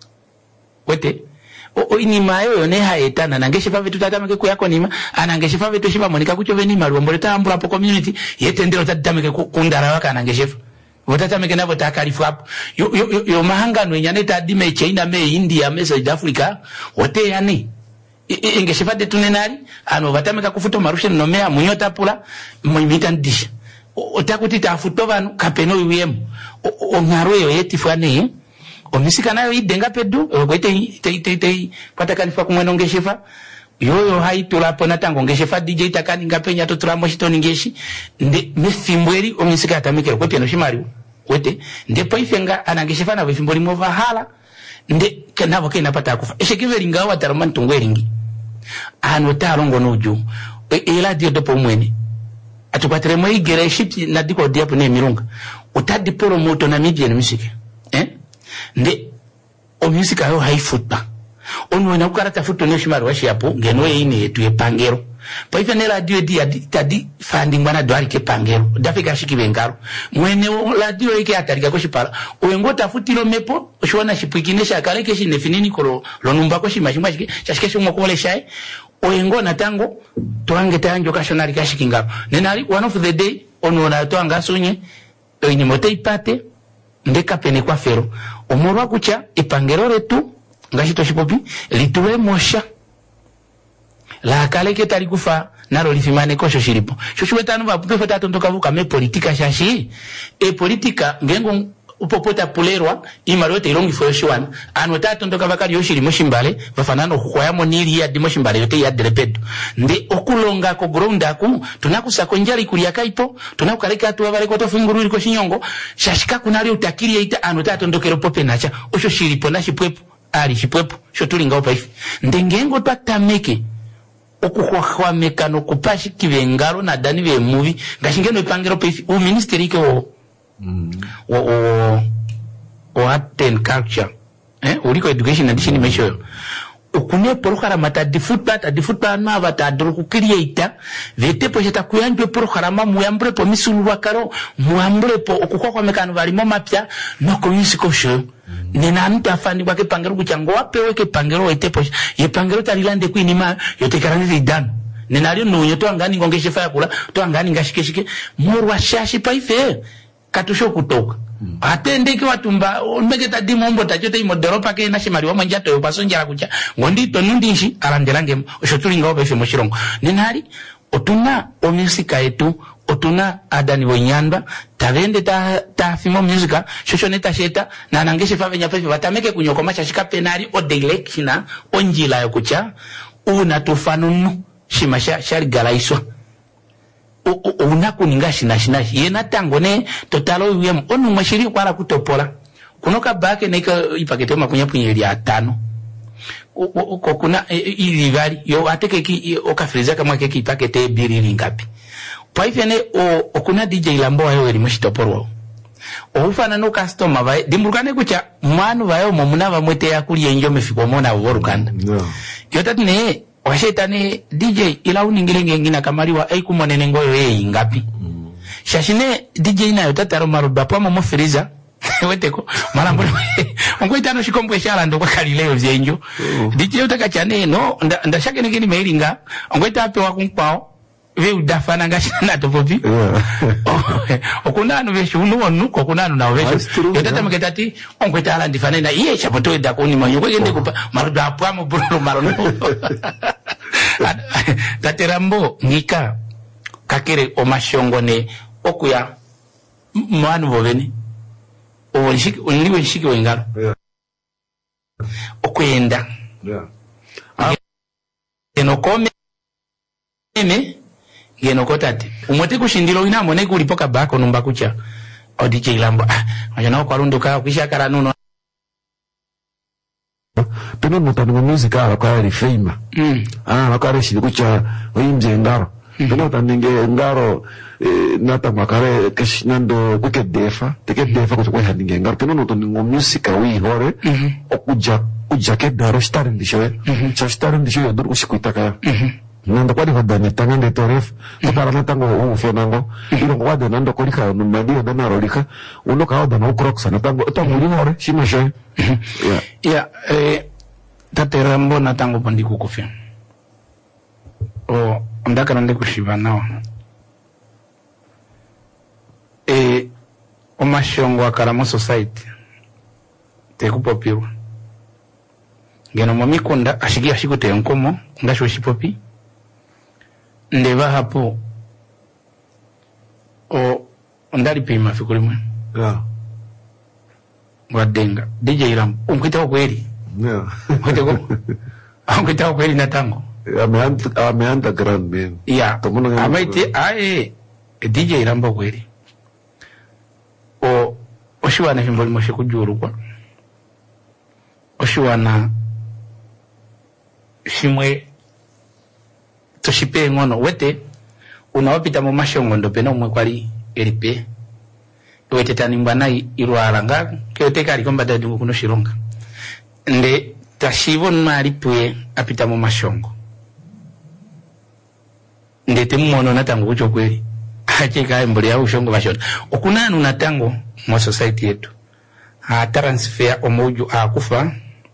wete o, o ini mayo yone haetana nangeshe fa vitu tatameke kuyako nima anangeshe fa vitu shiba monika kucho veni malu mboleta ambula po community yetendero tatameke kundara waka anangeshe fa votatameke navo takalifu hapo yo, yo, yo, yo mahangano yenyane tadime China me India me South Africa wote yani ingeshe fa detunenari ano vatameka kufuto marushe nomea munyota pula mwimita ndisha otakuti tafuto banu kapeno wiemu o ngaroyo yeti fane o misika nayo idenga pedu gwete te te te patakanifa kumweno ngeshefa yoyo haitula pona tango ngeshefa D J takani ngapenya to tramo shitoni ngeshi nde mifimbweri o misika atamikero kwa piano shimari wete nde paifenga anangeshefa na vifimbori mova hala nde kanavo kena pata kufa eshekiveri ngawa taramantu ngweringi ano tarongo noju ela dio dopo mwene atukwatire mo igere shipsi na diko diapo ne mirunga utadi poro moto na Namibian music eh nde o music ayo haifuta onu na kukarata futo ne shimari washi hapo ngeno yini yetu epangero pa ife ne radio di tadi funding bana dwari ke pangero dafika shiki bengaro mwene radio yake atarika ko shipara owengo tafutiro mepo shona shipikinesha kale keshi ne finini kolo lonumba ko shimashimwa shike shashike shumo ko le shai oyengo na tango tuange tanjo kashonari kashikinga nenali one of the day ono na tuanga sunye oini mote ipate ndeka pene kwa fero omorwa kucha ipangero retu ngashito shipopi lituwe mosha la kale ke tari kufa naro lifimane kosho shiripo shoshuweta nuva pupe fata tontoka vuka me politika shashi e politika ngengo upopota pulerwa imarote ilongi foyoshiwana anu tatu ndoka vakari yoshiri moshimbale vafanano kukwayamo nili ya di moshimbale yote ya direpedo ndi okulonga ko grounda ku tunakusako njali kulia kaipo tunakukaleka atu wavale kwa tofunguru iliko shinyongo shashika kunali utakiri ya ita anu tatu ndokero pope nacha osho shiripo na shipwepu ali shipwepu shotulinga opa ifi ndi ngengo twatameke okukwakwa mekano kupashi kivengalo na dani ve muvi ngashingeno ipangero opa ifi u ministeri ke o Mm. o o o art and culture eh uliko education and shini mesho ukune porokara mata di footpath di footpath na vata dro ku create vete po jeta kuyanjwe porokara ma muyambre po misulu wakaro muyambre po okukwa kwa mekano vali mo mapya no ko musical show mm. nena nta fani kwa ke pangero kuchango wapewe ke pangero wete po ye pangero talilande ku inima yote karani dan nena lyo no yoto angani ngongeshe fa yakula to angani ngashikeshike morwa shashi pa ife katusho kutoka hmm. atendeke watumba mbegeta dimombo tachote imodoropa ke na shimali wa manjato yo pasonjara kucha ngondi to nundishi alandelange oshotulinga obefe moshirongo ninali otuna o musika yetu otuna adani wonyanda tagende ta ta fimo musika shoshoneta sheta na nangeshe fave nyapefe batameke kunyokoma chashika penali o delekina onjila yo kucha una tufanunu shimasha shari galaiswa unaku ningashi na shinashi yena tango ne totalo yem onu mashiri kwara kutopola kunoka bake nika ipakete makunya punyeli atano ko kuna iligali yo ateke ki okafriza kama keki ipakete biriri ngapi paifene o okuna D J Lambo ayo eri mushitoporo ofana no customer bae dimburukane kucha manu bayo momuna bamwete yakuli enjo mefiko mona worukanda no yotatne washetani D J ila uningilenge ngina kamaliwa ei kumonene ngoyo ei ngapi mm. shashine D J nayo tataro maruba pamo mo freezer weteko malambo ongoita no shikombwe shala ndo kwa kalileo vyenjo uh. D J utaka chane no nda, nda shake ngini mailinga ongoita ape wa kumpao ve udafana ngashina topopi yeah. okunanu veshu unuo nuko kunanu na veshu yotata mketati ongoita ala ndifane na iye chapoto eda kuni manyo kwa gende kupa maruba apamo buru marono taterambo ngika kakere omashongone okuya manu boveni onshiki onliwe nshiki wengalo yeah. okuyenda yeah. eno kome meme ngeno kotati umote kushindilo ina mone kulipoka bako numba kucha o D J Lambo ah majana kwa runduka kisha kara nuno pino mutanu muzika akwa rifeima mm. ah akare shiri kucha oyimje ngaro mm. pino taninge ngaro eh, nata makare keshinando kuke defa teke defa kucha kwa handinge ngaro pino mutanu muzika wi hore mm -hmm. okuja kuja ke daro star ndishowe mm -hmm. cha star ndishowe dur usikuitaka mm -hmm. nando kwa difadani tangende toref kupara na tango ufenango ilo kwa de nando kolika numadio dana rolika uno ka oda no crocs na tango tango ni hore shima shoy ya ya eh taterambo na tango pandi kukufia o ndaka nande kushiba nao eh o mashongo akaramo society te kupopirwa ngeno momikunda ashigia shikute nkomo ndasho shipopi ndeba hapo o ndali pima fikulimwe yeah wadenga D J Lambo unkita kweli yeah unkita unkita kweli na tango ameanta ameanta grand man yeah amaite ae D J Lambo kweli o oshiwana himboli moshe kujuru kwa oshiwana shimwe toshipe ngono wete unawapita mu mashongo ndo peno mwe kwali elipe wete tanimbwa nai irwala nga kyote kali komba dadi kuno shironga nde tashivo nmali pwe apita mu mashongo nde temumono natango kucho kweli acheka mbole ya ushongo bashona okunanu natango mu society yetu a transfer omoju akufa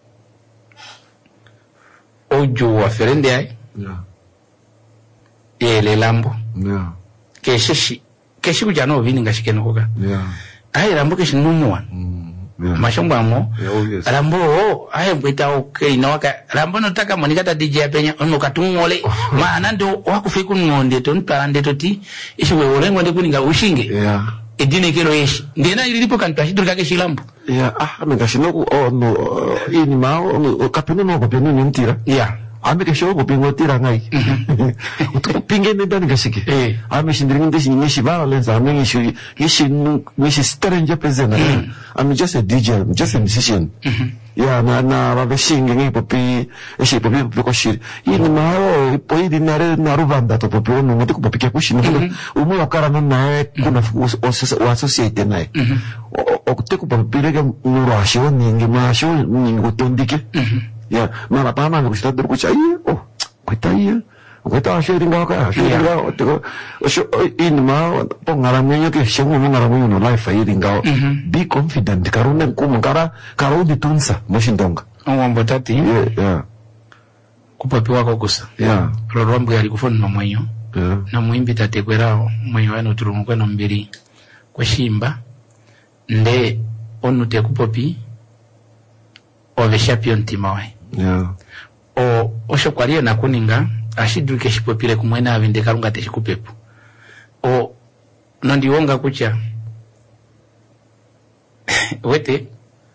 oju wa ferende ai yeah ele Lambo yeah keshishi keshi kujano vini ngashike nokoga yeah ai Lambo keshi numwa mm Yeah. Mashomba mo. Yeah, oh, yes. Rambo aye mbita okay no ka rambo no taka monikata D J penya ono katungole maana ndo wakufiku ngonde to ntparande to ti ishwe olengo ndi kuninga ushinge. Yeah. Edine kero yeshi ndena ilipo kantashidru kake shilambo. Yeah, ah mengashinoku oh no ini mao kapeno no kopeno ntira. Yeah. Ame kesho kopingo tira ngai. Utupinge ne dani gasike. Eh. Ame shindringi ndesi nyeshi balance ame nyeshi nyeshi nyeshi stranger present. I'm just a D J, I'm just a musician. Yeah, na na babe shingi ngi popi eshi popi popi koshiri. Ini mao poi di nare naruvanda to popi ono ngote popi ke kushino. Umu yakara no nae kuna o associate nae. O kuteku popi rega nurasho ningi masho ningi utondike. Ya, mara pama no está duro kucha aí, oh, kuita aí. Kuita asho ringa ka, asho ringa, teko asho in ma pongara menyo ke shengo ngara menyo no life aí ringa. Be confident karuna kumangara karo ditunsa moshindonga. Ngombo tati. Yeah, yeah. Kupapi wako kusa. Yeah. Lorombo yali kufona no mwenyo. Yeah. Na muimbi tatekwera mwenyo wano turumukwe no mbiri kweshimba. Nde onu te kupopi ovesha ntimawe. Yeah. O osho kwario na kuninga ashidruke shipopile kumwena avinde karunga teshikupepu. O nondi wonga kucha wete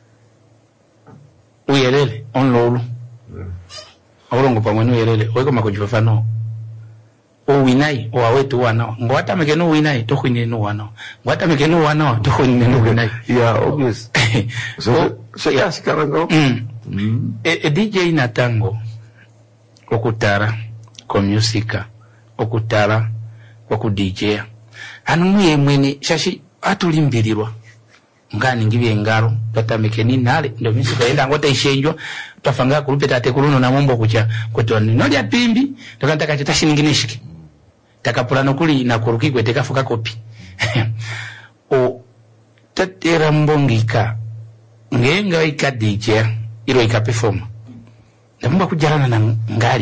uyelele onlolu. Awolongo pa mwenu uyelele weko makujifafano o winai o awetu wana ngwata mekenu winai to khwini no wana ngwata mekenu wana to khwini no winai. Yeah, obvious. So so ya sikarango. Mm. Mm. E, e D J na tango okutara ko musika okutara ko D J anu muye mwene shashi atulimbirirwa ngani ngibye ngaro tatameke ni nale ndo misika enda ngota ishenjwa tafanga kulupeta te kuluno na mombo kucha kwetoni no lya pimbi tokantaka chitashi nyingine shiki takapulano kuli na kurukigwe tekafuka kopi o tatera mbongika ngenga ika D J ilo ika perform ndamumba kujarana na ngari.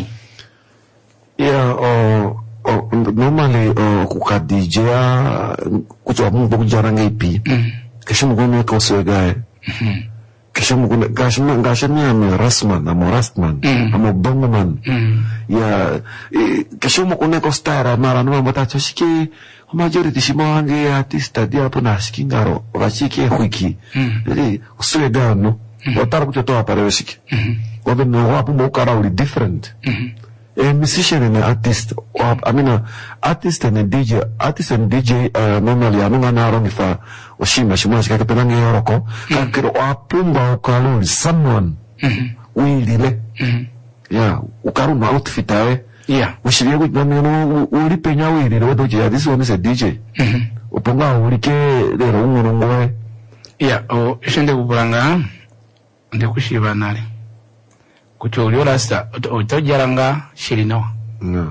Yeah, uh, uh, normally uh, kuka D J kuchwa mungu kujarana ipi kesho mugone ko swega kesho mugone gashma gashani ame rasman amo rastman amo bongman. Yeah, kesho mugone ko stara mara no mata choshike majority shimange artista dia pona skingaro rachike huiki eli swega no otar kutoa parewesiki wabe no wapu mokara uli different. A musician and an artist, or I mean, an artist and a D J, artist and D J, uh, normally, I'm not around if I was she, she was like a penang yoroko, kakiro apumba ukalo is someone, we really, yeah, ukaru na outfit, eh, yeah, we should be with them, you know, uli penya we, you know, this one is a D J, uponga ulike, the wrong way, yeah, oh, shende ubulanga, nde kushiba nale. Kucho ulio rasta otojaranga shirinawa. No.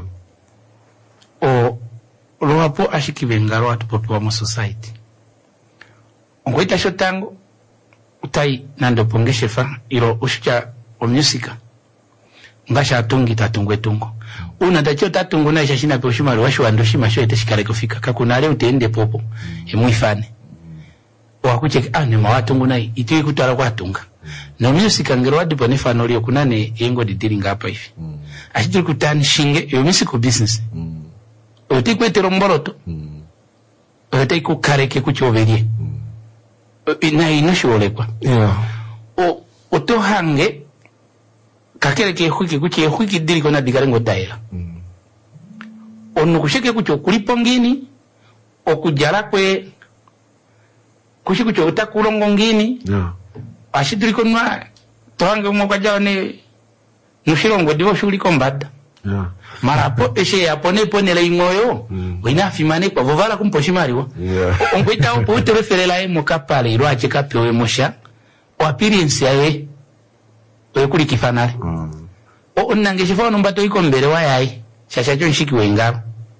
O loapo ashikibengaro atupopi wa mo society. Ongoita shotango utai nando pongeshefa ilo ushicha o musika. Ngasha atungi tatungwe tungo. Una tacho tatungo na ishashina pe ushima lwashu wandoshima shoe teshikare kufika. Kakunale uteende popo. Emuifane. Wakucheke ane mawatungo na ituwe kutara kwa tunga. No music ngero wadi pone fano lio kunane yengo di dealing hapa hivi. Mm. Ashituri kutani shinge yo music business. Mm. Ote kwetero mboroto. Mm. Ote ku kareke kuchoverie. Mm. Ina inoshole kwa. Yeah. O oto hange kakere ke huiki kuchi huiki dili kona digarengo daira. Mm. Onu kusheke kucho kulipongini okujara kwe kushikucho utakulongo ngini. Yeah. Ashiduri konwa tohange mwoka jao ne nushirongo diwo shuli kombada. Yeah. Marapo eshe ya pone pone la ingoyo. Mm. Wina fimane kwa vovala kumposhimari wa. Yeah. Ongoita upo uterefere la emo kapale ilo acheka pewe mosha. O appearance ya ye. Oye kuli kifanari. Mm. O onange shifa onombato iko mbele wa yai. Shashacho nshiki wengaro.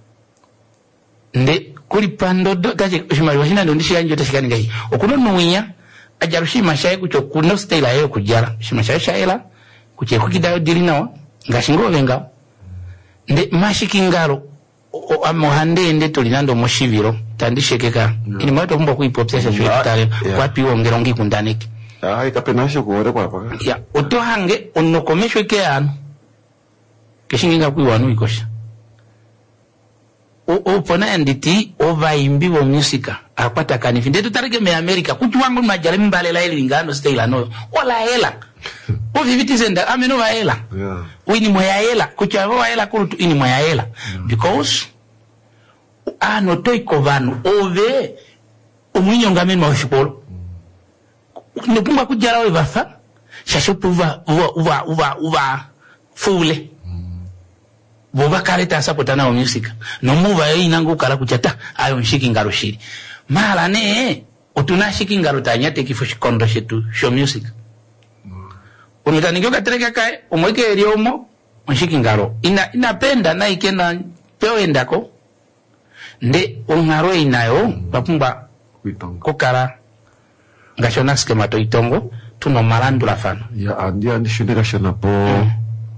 Nde kuli pando do tache shimari wa shina ndondishi ya njo tashikani gai. Okuno nuwinya. Ajarushima shaye kucho kuno style ayo kujara shima shaye shaela kuche kukidayo dirinawa ngashingo venga nde mashiki ngalo amohande ende tolinando moshiviro tandishekeka yeah. Ini mwato mbo kuipopsesha shwe tutale yeah. Kwa piwo ngerongi kundaneki Ai kapenasho kuore kwa paka. Ya, oto hange onno komesho ke anu. Keshinga ku wanu ikosha. O o pona nditi o vaimbi wo musika. Akwata kanifi. Ndeto tarike me America kutu wangu majale mbale la ile ngano style no. Wala hela. O viviti zenda ameno wa hela. Yeah. Wini moya hela. Kutu wa hela kurutu ini moya hela. Because ano toiko vanu ove omwinyo ngame ma shipolo. Ne pumba kujara we vafa. Shasho puva uva uva uva uva fule. Boba kareta sapota na music. No muva yi nangu kala kuchata ayo nshiki ngaro shiri. Mala ne otuna shiki ngaro tanya teki fushikondo shetu show music. Unita ningyoka tereka kai omweke eriomo nshiki ngaro. Ina inapenda na ikena peo endako. Nde ongaro inayo bapumba kokara ngashona skemato itongo tuno malandu la fano. Ya andi andi shudera shona po mm.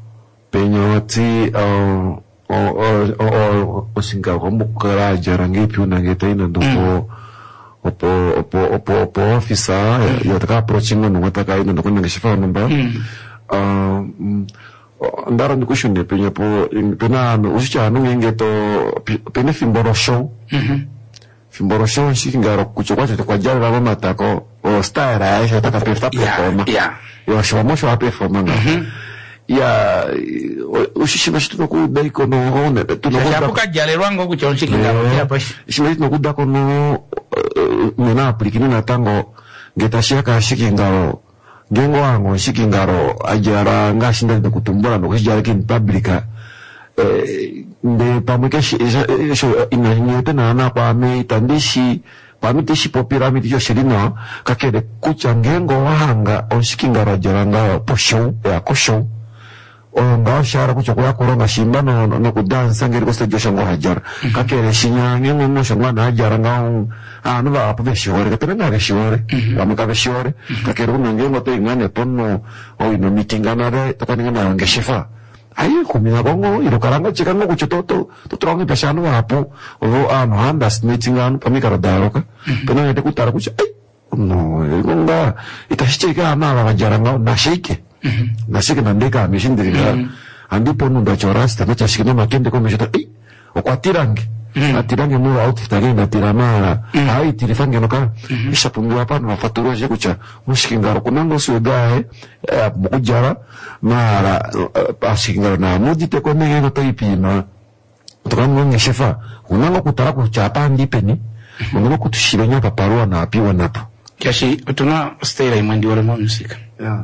Penyoti uh, o o o o singa kombo kara jarangi piuna ngeta ina ndoko opo opo opo opo officer mm. ya taka approaching no ngata ina ndoko ngishifa namba mm. um ndaro ndikushune penya po pena no usicha no ngeto pena fimboro show mhm fimboro show shikingaro kuchokwa tete kwa jalo la mama tako o style ya shata ka pesta performa ya yo shoma shwa performa mhm ya usishima shitu ku dai ko no one tu no ya puka jale rwango kucho shikingaro ya pashi shima shitu ku da ko no mena aplikini na tango ngeta shaka shikingaro gengo wango shikingaro ajara ngashinda kutumbura no kujara kin publica eh de pamike shi ina nyete na na kwa me tandishi pamite shi popirami yo shirina kakede kucha ngengo wahanga onshikingaro ajara nga posho ya kosho onga shara kucha kwa koronga shimba no no kudansa ngeri ko stage shango hajara kakede shinya ngengo no shango na hajara nga anu va apo veshore kapena na veshore amaka veshore kakede ko ngengo to ingane ponno o ino mitingana re takaninga na ngeshefa ai kumina bongo iro karanga chikango kuchototo tutronge peshano hapo o anu andas meetingano pamika daroka pena yete kutara kucha ai no ngonga itashike ana la jaranga na shake na shake na ndeka ameshindira andi ponu da chorasta na chashike makende ko meshota ai okwatirange atirange mu outfit agenda tiramara ai tirifange noka isha pungua hapa na faturo je kucha mushikingaro kunango sugae mukujara mara ashikingaro na mudite ko nenge no toipima tukango ngeshefa kunango kutara kuchapa ndipeni kunango kutushirenya paparua na apiwa napo kiasi tuna style imandi wala music ya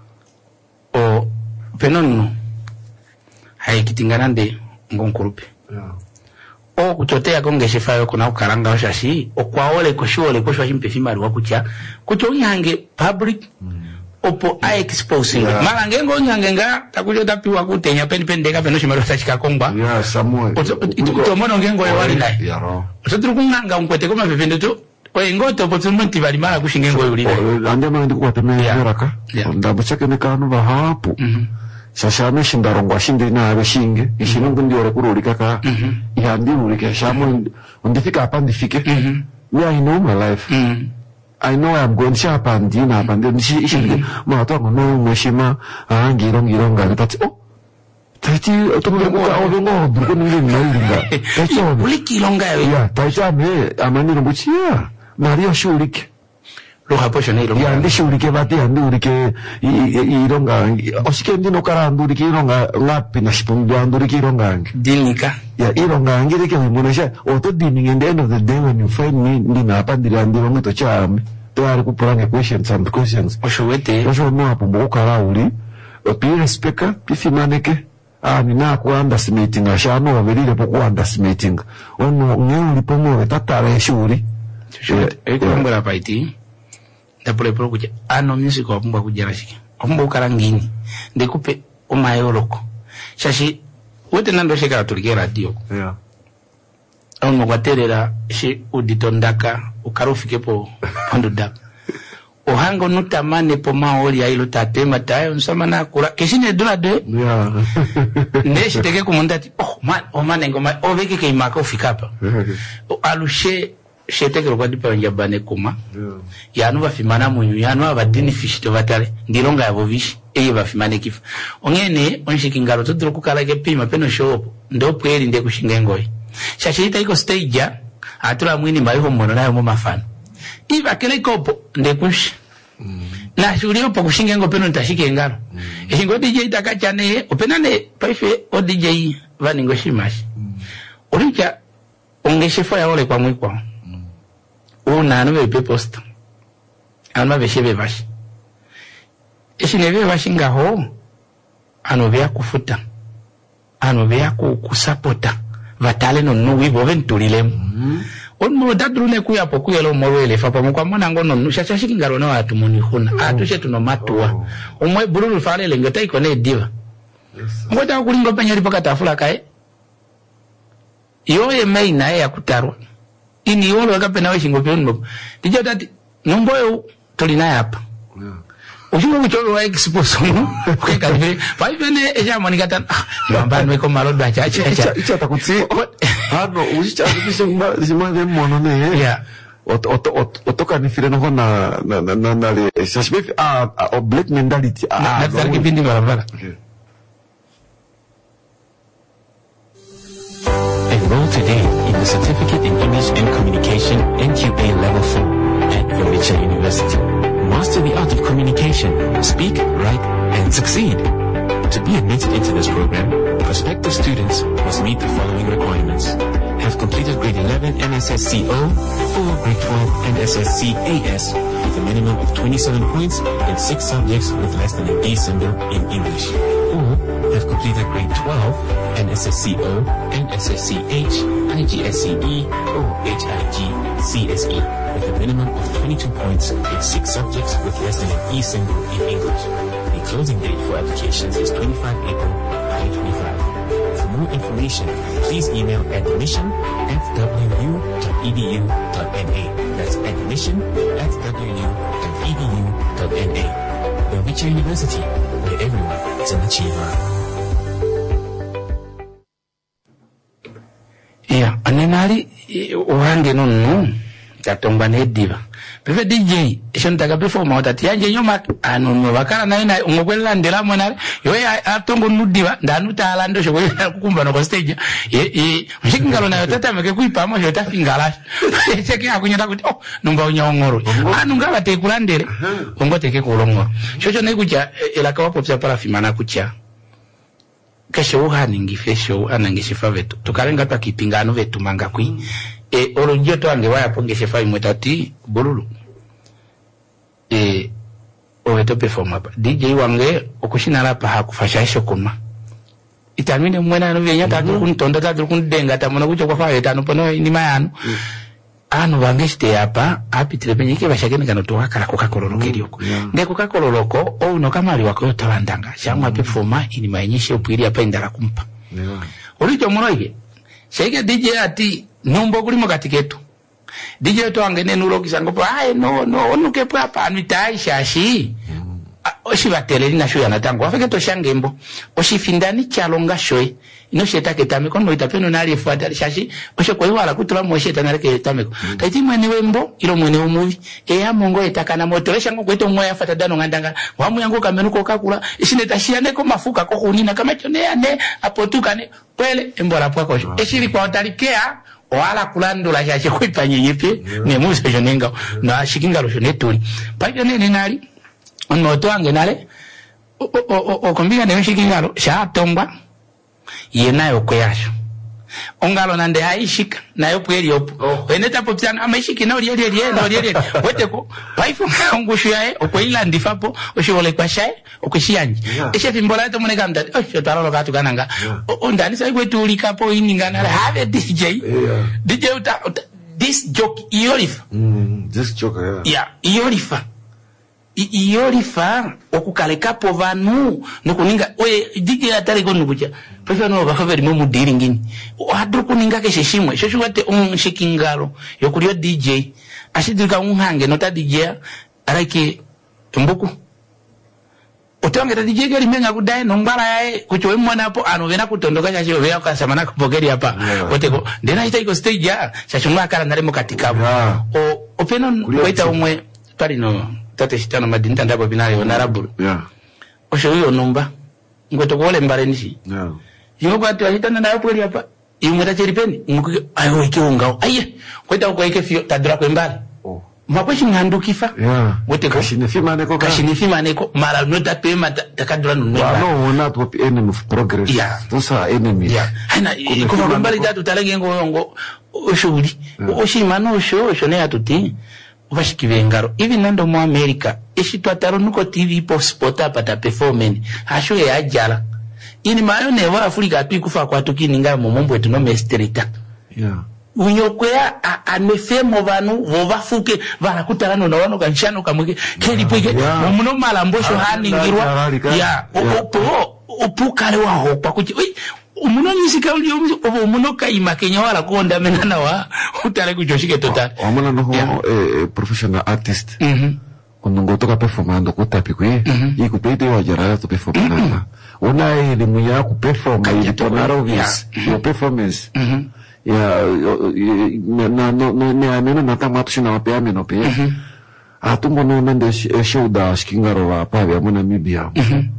o penonno haikitinganande ngonkurupe ya o kuchotea konge shefayo kuna ukaranga washashi o kwa ole koshole koshwa shimpe fimari wakucha kucho nyange public mm. opo a exposing yeah. Mala ngengo nyange nga takujo tapi wakutenya pen pen deka peno shimaro tachika kongba ya samuel ito mono ngengo ya wali nai ya ro ototru kunanga unkwete koma pependo to o ngoto opportunity bali mala kushingengo yuli nai ande mandi kukwateme yoraka ndabuchake nekanu bahapu mhm shashame shindarongwa shindi na abeshinge ishinungu ndi ore kururi kaka ihandi uri kashamo undifika hapa ndifike me I know my life I know I'm going to happen ndi na happen ndi ishinge ma to no mweshima angiro ngiro nganga tati oh tati otomwe ko awongo burko ningi nayiringa tacho uliki longa ya tacha me amani rumbuchia mario shulike lo haposho ne lo ya ndishi ulike bati andi ulike ironga osike ndino kara ndurike ironga ngapi na shipundu andurike ironga dinika ya ironga ngirike wimunesha oto dining in the end of the day when you find me ndina hapa ndira ndiro ngito chame to ari kupuranga questions some questions oshowete osho no hapo mukara uli opire speaker pifimaneke ah nina ku underestimating ashano wabelile poku underestimating ono ngeuli pomo tatare shuri eko mbona paiti tapole polo kuja ano music wapumba kujara shiki wapumba ukarangini ndekupe umayoloko shashi wote nando shika tulike radio yeah ono kwaterera shi uditondaka ukarufike po pondo dap ohango nutamane po maoli ailo tatema tayo nsama na kula keshine dola de yeah neshi teke kumundati oh man o man ngoma o veke ke imaka ufikapa alushe shete kero kwa dipa njabane kuma yanu bafimana munyu yanu abadini fishito batale ndilonga yabo bishi eye bafimane kifa ongene onshikingalo tudro kukala ke pima peno shop ndo pweli nde kushinga ngoyi shashita iko stage atula mwini maliho mwono nayo mu mafano iba kele kopo nde kushi mm. na shuri opo kushinga ngo peno ntashike ngalo mm. ingo D J takachane openane paife o D J vani ngo shimashi mm. Urika ongeshefa ya ole kwa mwikwa mm. una anu be post anu be shebe bashi esi nebe bashi ngaho anu be kufuta anu be ku kusapota vatale no no wibo ventulile mm. Onmo dadrune kuya pokuya lo morwele fa pa mukwa mwana ngono nusha chashiki ngaro na watu muni huna oh. Atushe tuno matua oh. Umwe bururu fale lengeta iko ne diva yes. Ngoja kulingo panyari paka tafula kae yoye mei na ya kutarwa ini yolo wakapena we shingo pyono dijo tati nomboyo tolina hapa yeah. Ushungu kucholo wa exposo kwa kalve fa ivene eja monikata mbamba nweko malodo achacha acha icha takutsi hano uchicha bisho zimwe mono ne yeah otoka ni fire na na na na na le sashbe a a black mentality ah na tsarki bindi barabara Enroll today in the Certificate in English and Communication N Q A Level four at Village University. Master the art of communication, speak, write, and succeed. To be admitted into this program, prospective students must meet the following requirements. Have completed grade eleven N S S C O or grade twelve N S S C A S with a minimum of twenty-seven points in six subjects with less than a D symbol in English. Or have completed grade twelve N S S C O, N S S C H, I G S C E, or H I G C S E with a minimum of twenty-two points in six subjects with less than an E symbol in English. The closing date for applications is twenty-fifth April twenty twenty-five. For more information, please email admission at w u dot e d u dot n a. That's admission at w u dot e d u dot n a. Welwitschia University, where everyone is an achiever. Yeah, anenali uhange nunu tatongwa ne diva. Pepe D J, isho nitaka performa watati yanje nyoma anu wakala na ina ungokwela ndela mwana yo ya atongo nudiva ndanu taala ndo shoko kukumba no stage ye ye mshikingalo na tata meke kuipa mo yo tafingala cheke akunyata kuti oh numba unyongoro anu ngaba te kulandele ungote ke kulongoro chocho ne kuja elaka wapo tsa parafimana kucha kesho uhani ngifesho anangishifa vetu tukalenga twakipingano vetu manga kui e olonjo to ange waya pongeshe fa imwetati bululu e oweto performa D J wange okushina la pa hakufasha isho kuma itamine mwena no vyenya tatu kuntonda tatu kundenga tamona kucho kwa fa etano pono ni mayano anu wangeste hapa apitire penyeke bashakene kano to hakala kokakololokeri oko ndeko kakololoko o no kamali wako tawandanga shamwa performa ini mayanyishe upiri apa indala kumpa olicho munoige shege D J ati numbo kulimo katiketu D J to angene nulo kisango ai no no onuke papa anitaisha shi oshivatele na shoya natango afike to shangembo oshifindani chalonga shoy ino shetake tameko no itapeno nali fuata shashi osho kwa wala kutula mo shetana leke tameko taiti mwene wembo ilo mwene umuvi e ya mongo itakana motolesha ngo kweto moya fata dano ngandanga wamu yango kamenuko kakula ishine tashiane ko mafuka ko kunina kama chone ane apotukane pele embola pwako eshiri kwa otalikea wala kulandula shashi kuipa nyipe ne muze jonenga na shikinga lo shonetuli paje nene nali ono twange nale o o o kombinga ne shikingalo sha tongwa yenayo kweyasho ongalo nande haishika nayo pweli opo oh. Eneta popyana amashiki na oli oli oli na oli oli weteko paifu ngushu yae okweila ndifapo oshibole kwa shae okwishiyanje yeah. Eshe fimbola to muneka mdati osho tarolo katu kananga yeah. Ondani sai kwetu ulikapo iningana yeah. Have a D J yeah. D J uta, uta this joke iolifa mm this joke yeah yeah iolifa iolifa okukalekapo vanu nokuninga oye D J atari ko nukucha pesa no bafaveri mu mudiri ngini adru kuninga ke sheshimwe shoshu wate on shikingalo yokulyo D J ashidika unhange nota D J arake mbuku Otongera D J gari menga kudai nombara yae kuchowe mwana hapo anovena kutondoka chachi ovea kwa samana kupokeri hapa. Yeah. Oteko ndena ita iko stage ya chachunga kala ndaremo katikabu. Yeah. O openo waita umwe pali no tate shitano madinta ndabo binari honorable. Yeah. Osho hiyo numba ngweto kole mbare nishi. Yeah. Yingo kwa tuwa hitana na hapo hapa. Yumweta cheripeni nguke ayo ike ungao. Aye kweta kwa ike fio tadura kwa mbali. Oh. Mwakoshi ngandukifa. Yeah. Wote kashinifima neko ka. Kashinifima neko mara nota pema takadura nunua. Wa no wona to enemy of progress. Yeah. Tosa enemy. Yeah. Haina iko mbali tatu talenge ngo ngo oshuri. Oshima no osho osho ne atuti. Uvashikive ngaro. Hivi nando mu America eshitwa taro nuko T V pop spot apa ta performance. Hasho ya ajala. Ini mayo ne wa Afrika tu kufa kwa tukini nga mu mombo etu no mesterita. Yeah. Unyokwea amefemo vanu vovafuke varakutarano na wano kanchano kamweke keli pweke muno malambosho hani ngirwa ya opo opo kale wa hopa kuti oi umuno nisika uli opo umuno kaima kenya wala konda menana wa utale kujoshike total omuna no eh professional artist mhm onongo toka performando kutapi kwe ikupete wajara to performana ona ile muya ku perform ile tonaro vis yo performance mhm ya na no no ne ne na tamatu shina wapea meno pe atumbo no nende show da skingaro wa pa ya mona mibia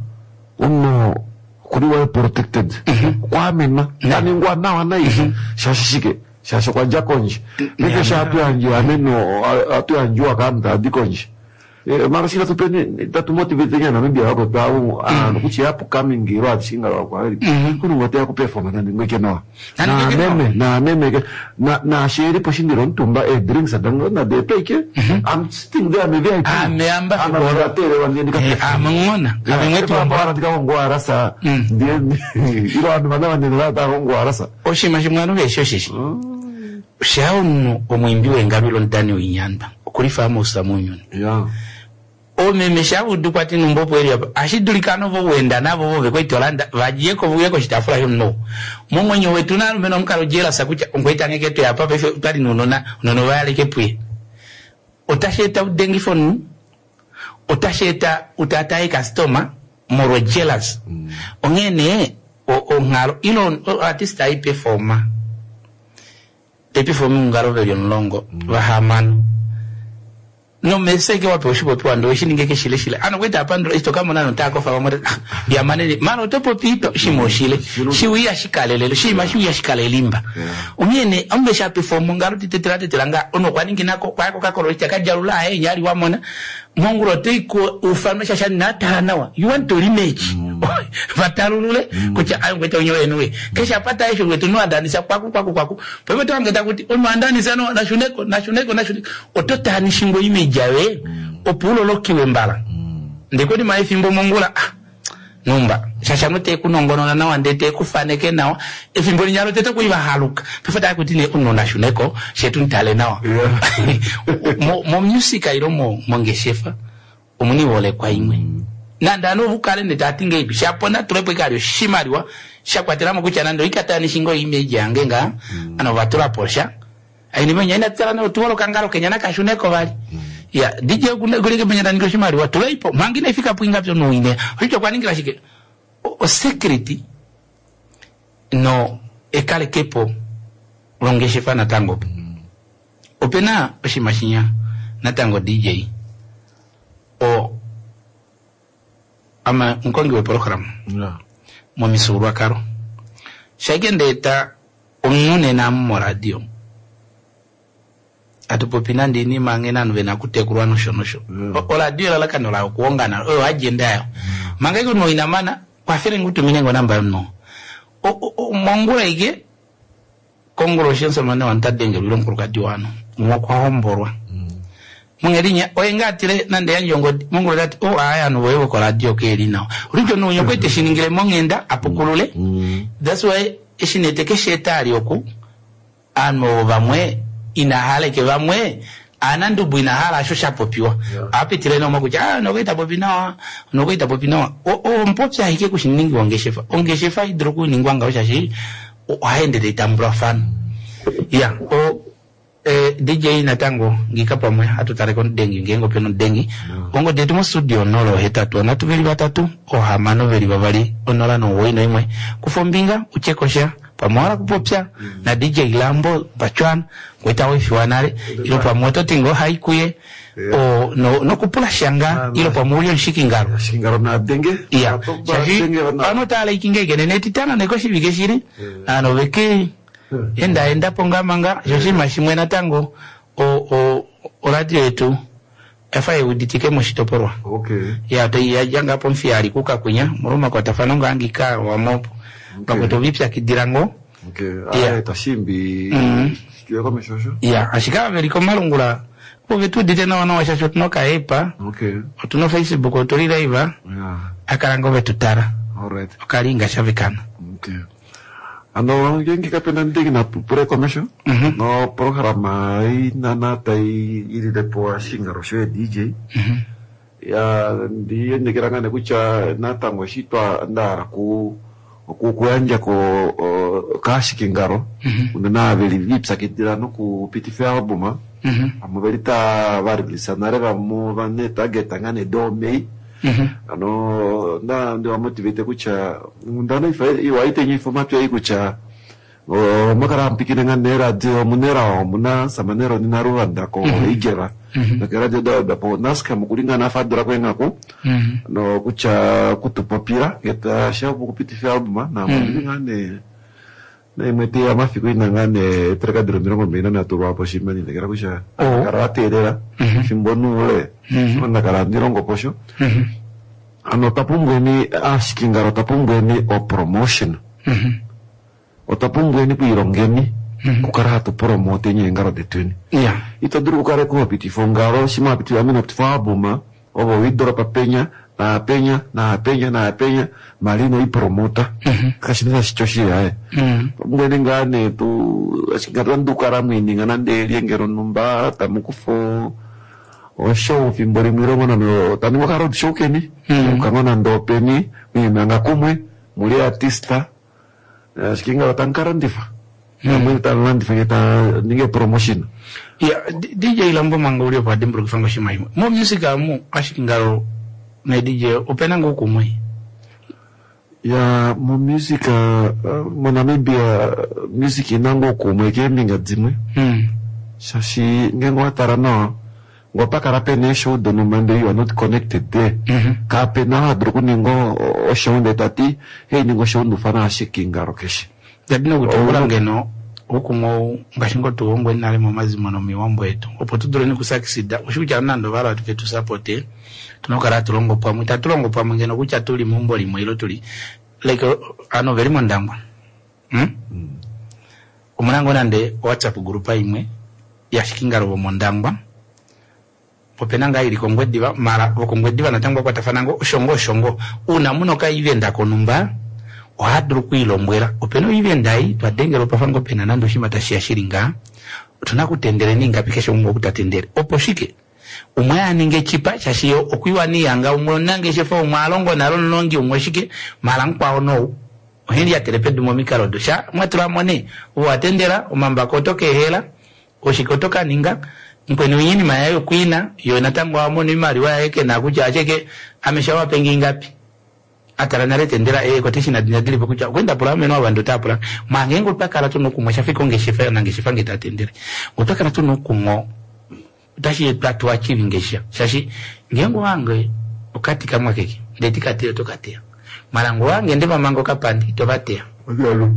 uno kuri well protected kwa mena yani ngwa na wana hivi shashishike shasho kwa jakonji nike shapu anjo ameno atu anjo akamta dikonji eh mara sila tupeni tatu motivate nyana mibia wako tawo ah kuchi hapo coming ro atshingaro kwa hili kuno ngote ya ku perform na ngweke no na meme na meme na na sheri poshindiro ntumba e drinks adango na de peke am sitting there me there ah me amba kwa tele wandika ah mangona amengwetu ambara ndika ngwa arasa ndiye iro anu mana wande la ta ngwa arasa oshima shimwano besho shishi shaunu omwimbiwe ngabilo ntani uinyanda kuri famous amunyoni yeah o meme shabu dukwati numbopo eri apa ashidulikano vo wenda nabo vo kwito landa vaje ko vuye ko chitafura yo no momwenyo wetu na meno mkaro jela sakucha ngweta ngeketo apa pe pali nonona nono vale kepwe otasheta udengi fonu otasheta utatai customer moro jealous mm. Ongene o, o ngaro ilo artist ai performa te performa ngaro velo longo mm. Vahamano no me sé que va por su propio ando shi ninge ke shile shile ana kweta apandro isto kama nano tako fa mama ya manene mano to popito shimo shile shi wiya shikalele shi ma shi wiya shikalelimba umyene ambe sha perform ngaro titetrate telanga ono kwaningi nako kwako kakoro chakajalula eh nyali wa mona monguro tiko ufalme shasha nata nawa you want to remake vatalulule kucha ayo kweta unyo enwe kesha pata hicho kwetu no andanisa kwaku kwaku kwaku pepe to angeta kuti ono andanisa no na shuneko na shuneko na shuneko otota ni shingo imejawe opulo lokiwe mbala ndiko ni maifimbo mongula ah numba shasha mute kunongono na wandete kufaneke nawa ifimbo nyalo tete kuiba haluka pefe kuti ne ono na shuneko shetu ntale nawa mo mo music airo mo mongeshefa omuni wole kwa imwe nanda no vukale ne tatinga ibi shapona tulepo kalyo shimaliwa shakwatira mu kuchana ndo ikatani shingo image yange nga mm. Ano vatura posha aini menya ina tsala no tuwalo kangaro kenyana kashuneko bali mm. Ya D J gulege menya ngo shimaliwa tulepo mangine ifika puinga pyo no ine hicho kwa ningira shike o, o security no ekale kepo longeshe fana tango mm. Opena oshimashinya na tango D J o ama nkongi we program yeah. Mo misurwa karo shagende eta omune na mo radio atupopina ndini mangena nve na kutekurwa no shono sho yeah. O radio la kana la kuongana o agenda yo yeah. Mangego no ina mana kwa fere ngutu minengo namba no o, o, o mongura ige kongoro shenso mane wantadenge biro mkuruka diwano mwa kwa homborwa mungerinya oyengatire nande yanjongo mungu that oh aya no wewe ko radio keli nawo urijo no nyoko iteshiningire mongenda apukulule mm. That's why ishinete ke shetari oku ano bamwe ina hale ke bamwe anandu buina hala shosha popiwa yeah. Apitire no makuja ah no wita popinawa no wita popinawa o o mpotsa hike kushiningi wangeshefa ongeshefa hidroku ningwanga oshashi o aende de tambra fan ya o eh D J natango ngika pamwe atutare kon dengi ngengo peno dengi no. Ongo detu mu studio nolo hetatu na tuveli batatu o hamano veli babali onola no woino imwe kufombinga uchekosha pamwara kupopya mm. na D J Lambo bachwan kweta wifi wanale ilo pamoto tingo haikuye yeah. o no no kupula shanga ah, ilo pamulio nshikingaro shingaro na denge iya shashi ano tala ikingege nene titana nekoshi vigeshiri yeah. ano veke enda enda ponga manga joshi mashimwe na tango o o o radio yetu F I uditike moshitoporwa okay ya to ya janga pomfiari kuka kunya muruma kwa tafanonga angika wa mopo okay. Pamoto vipya kidirango okay yeah. ah tashimbi mm. Kiyo kama shosho ya ashika ameriko malungula po vetu ditena wana washasho tunoka epa okay otuno Facebook otuli live yeah akarango vetu tara alright okalinga shavikana okay ano yengi kapenda ndigi na pure commission mm -hmm. no programa i nana tai ili depo shingaro shoe D J mm -hmm. ya ndi ndikiranga ne kucha natango shitwa ndara ku ku kuanja ko kashi kingaro mm -hmm. na veli vipsa kitira no ku pitife album mm -hmm. amuvelita vari sanare va mu vane target ngane do mei Mhm. ano na ndio motivate kucha ndana ifa iwaite nyi format ya kucha o makara mpikire ngane radio munera muna samanero ni naruanda ko igera na radio da da po naska mukulinga na fadura ko ngako no kucha kutupapira geta shabu kupiti album na mulinga ne na imete ya mafiko inangane treka de mirongo mbina na to wapo shimani ngera kucha karate dera shimbonule na kara mirongo posho ano tapumbweni ashikingaro tapumbweni o promotion o tapumbweni kuirongeni kukara tu promote nyengaro de tuni yeah itaduru kare ko piti fongaro shima piti amina piti fabuma o widoro papenya na penya na penya na penya malino i promota kashina shichoshi yae ngene ngane tu ashikingaro ndukara mwini nganande liengero numba tamukufo o show fimbori mirongo na no tani wakaro show keni ukangona ndope ni mimi ngakumwe muri artista shikinga tankara ndifa na mwini talandi fanyeta ninge promotion ya D J Lambo mangolio pa dimbro kufanga shimaimo mo music amu ashikingaro na D J opena ngokumwe ya mo music mo namibia music inango kumwe keminga dzimwe mm shashi ngengo atarano ngopa karapene show dono mande you are not connected there mm -hmm. kapena druku ningo o show ndetati hey ningo show ndufana ashikingaro keshi dadino kutobola ngeno okumo ngashingo tuongwe nale mu mazimo no miwambo etu opotudure ni kusakisida ushuja nando bala tuketu support tunokara tulongo pa mu tatulongo pa ngeno kucha tuli mumbo limo ilo tuli like uh, ano very mondangwa hm mm? Omunango nande WhatsApp group imwe yashikingaro bo mondangwa openanga ili kongwediva mara okongwediva natangwa kwa tafanango shongo shongo una muno ka ivenda konumba ohadru kuilombwera openo ivendai twadengero pafango pena nando shimata shiashiringa tunakutendere ninga pikesho umwe kutatendere oposhike umwe ninge chipa chashiyo okwiwa ni yanga umwe nange shefa umwe alongo nalo nongi umwe shike mara nkwa ono hindi ya telepedu momikaro dosha mwatura mone uwatendera umamba kotoke hela oshikotoka ninga mpeno yini mayayo kuina yo natangwa amoni mari wa yake na kuja acheke ameshawa pengi ngapi atara narete ndera eh kotishi na dinadili pokuja kwenda pulame no abandu tapula mangengo pakara tuno kumwasha fiko ngeshifa na ngeshifa ngetatendere utaka tuno kumo tashi platwa chivingesha shashi ngengo wange ukati kamwa keki ndetika tio tokatia marango wange ndema mango kapandi tobatea odialo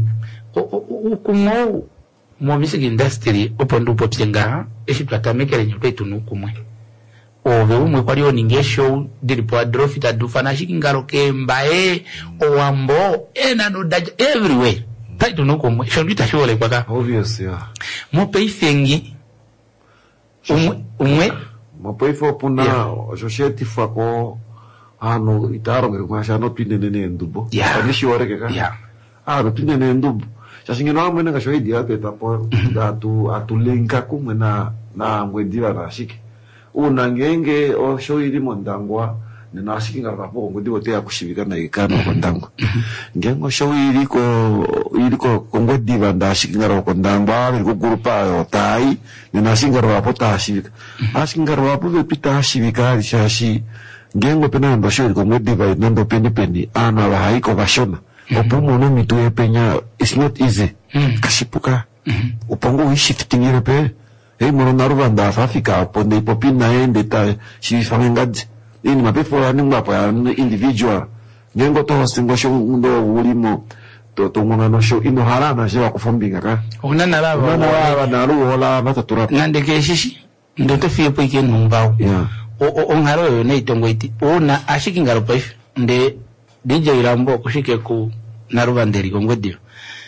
ukumo mo music industry opondu popyenga eshi twatamekere nyoto itunu kumwe ove umwe kwali oningesho dilipo adrofita dufana shikingaro kembae owambo ena no daja everywhere taitu no kumwe shondita shole kwaka obvious yeah mo peifengi umwe umwe mo peifo puna yeah. Society fako ano itaro ngere kwasha no twinene ndubo anishi wareke ka yeah ah no twinene ndubo chasingino amene ngashoidi ape tapo datu atulenga kumwe na na ngwediva na shike una ngenge o show ili mondangwa nina ashikinga rapo ngudi wote ya kushibika na ikano kondango ngengo show iliko iliko kongodi banda ashikinga rapo kondango ari ko grupa yo tai nina ashikinga rapo ta ashibika ashikinga rapo vipita ashibika ari shashi ngengo pena ndo show iliko ngodi ba ndo pendi pendi ana wa haiko bashona opumo no mitu epenya it's not easy kashipuka upongo ishifting irepe e mono naruvanda afika ponde popina ende ta shifangadi ini mapefo ya ningwa pa individual ngengo to singo show ndo ulimo to to mona no show ino harana je wakufombinga ka unana lava unana lava na ruola batatura nande ke shishi ndo to fie poike numbao yeah o o ngaro yo ne itongo iti ona ashikinga ropa nde D J Rambo kushike ku naruvanderi kongodio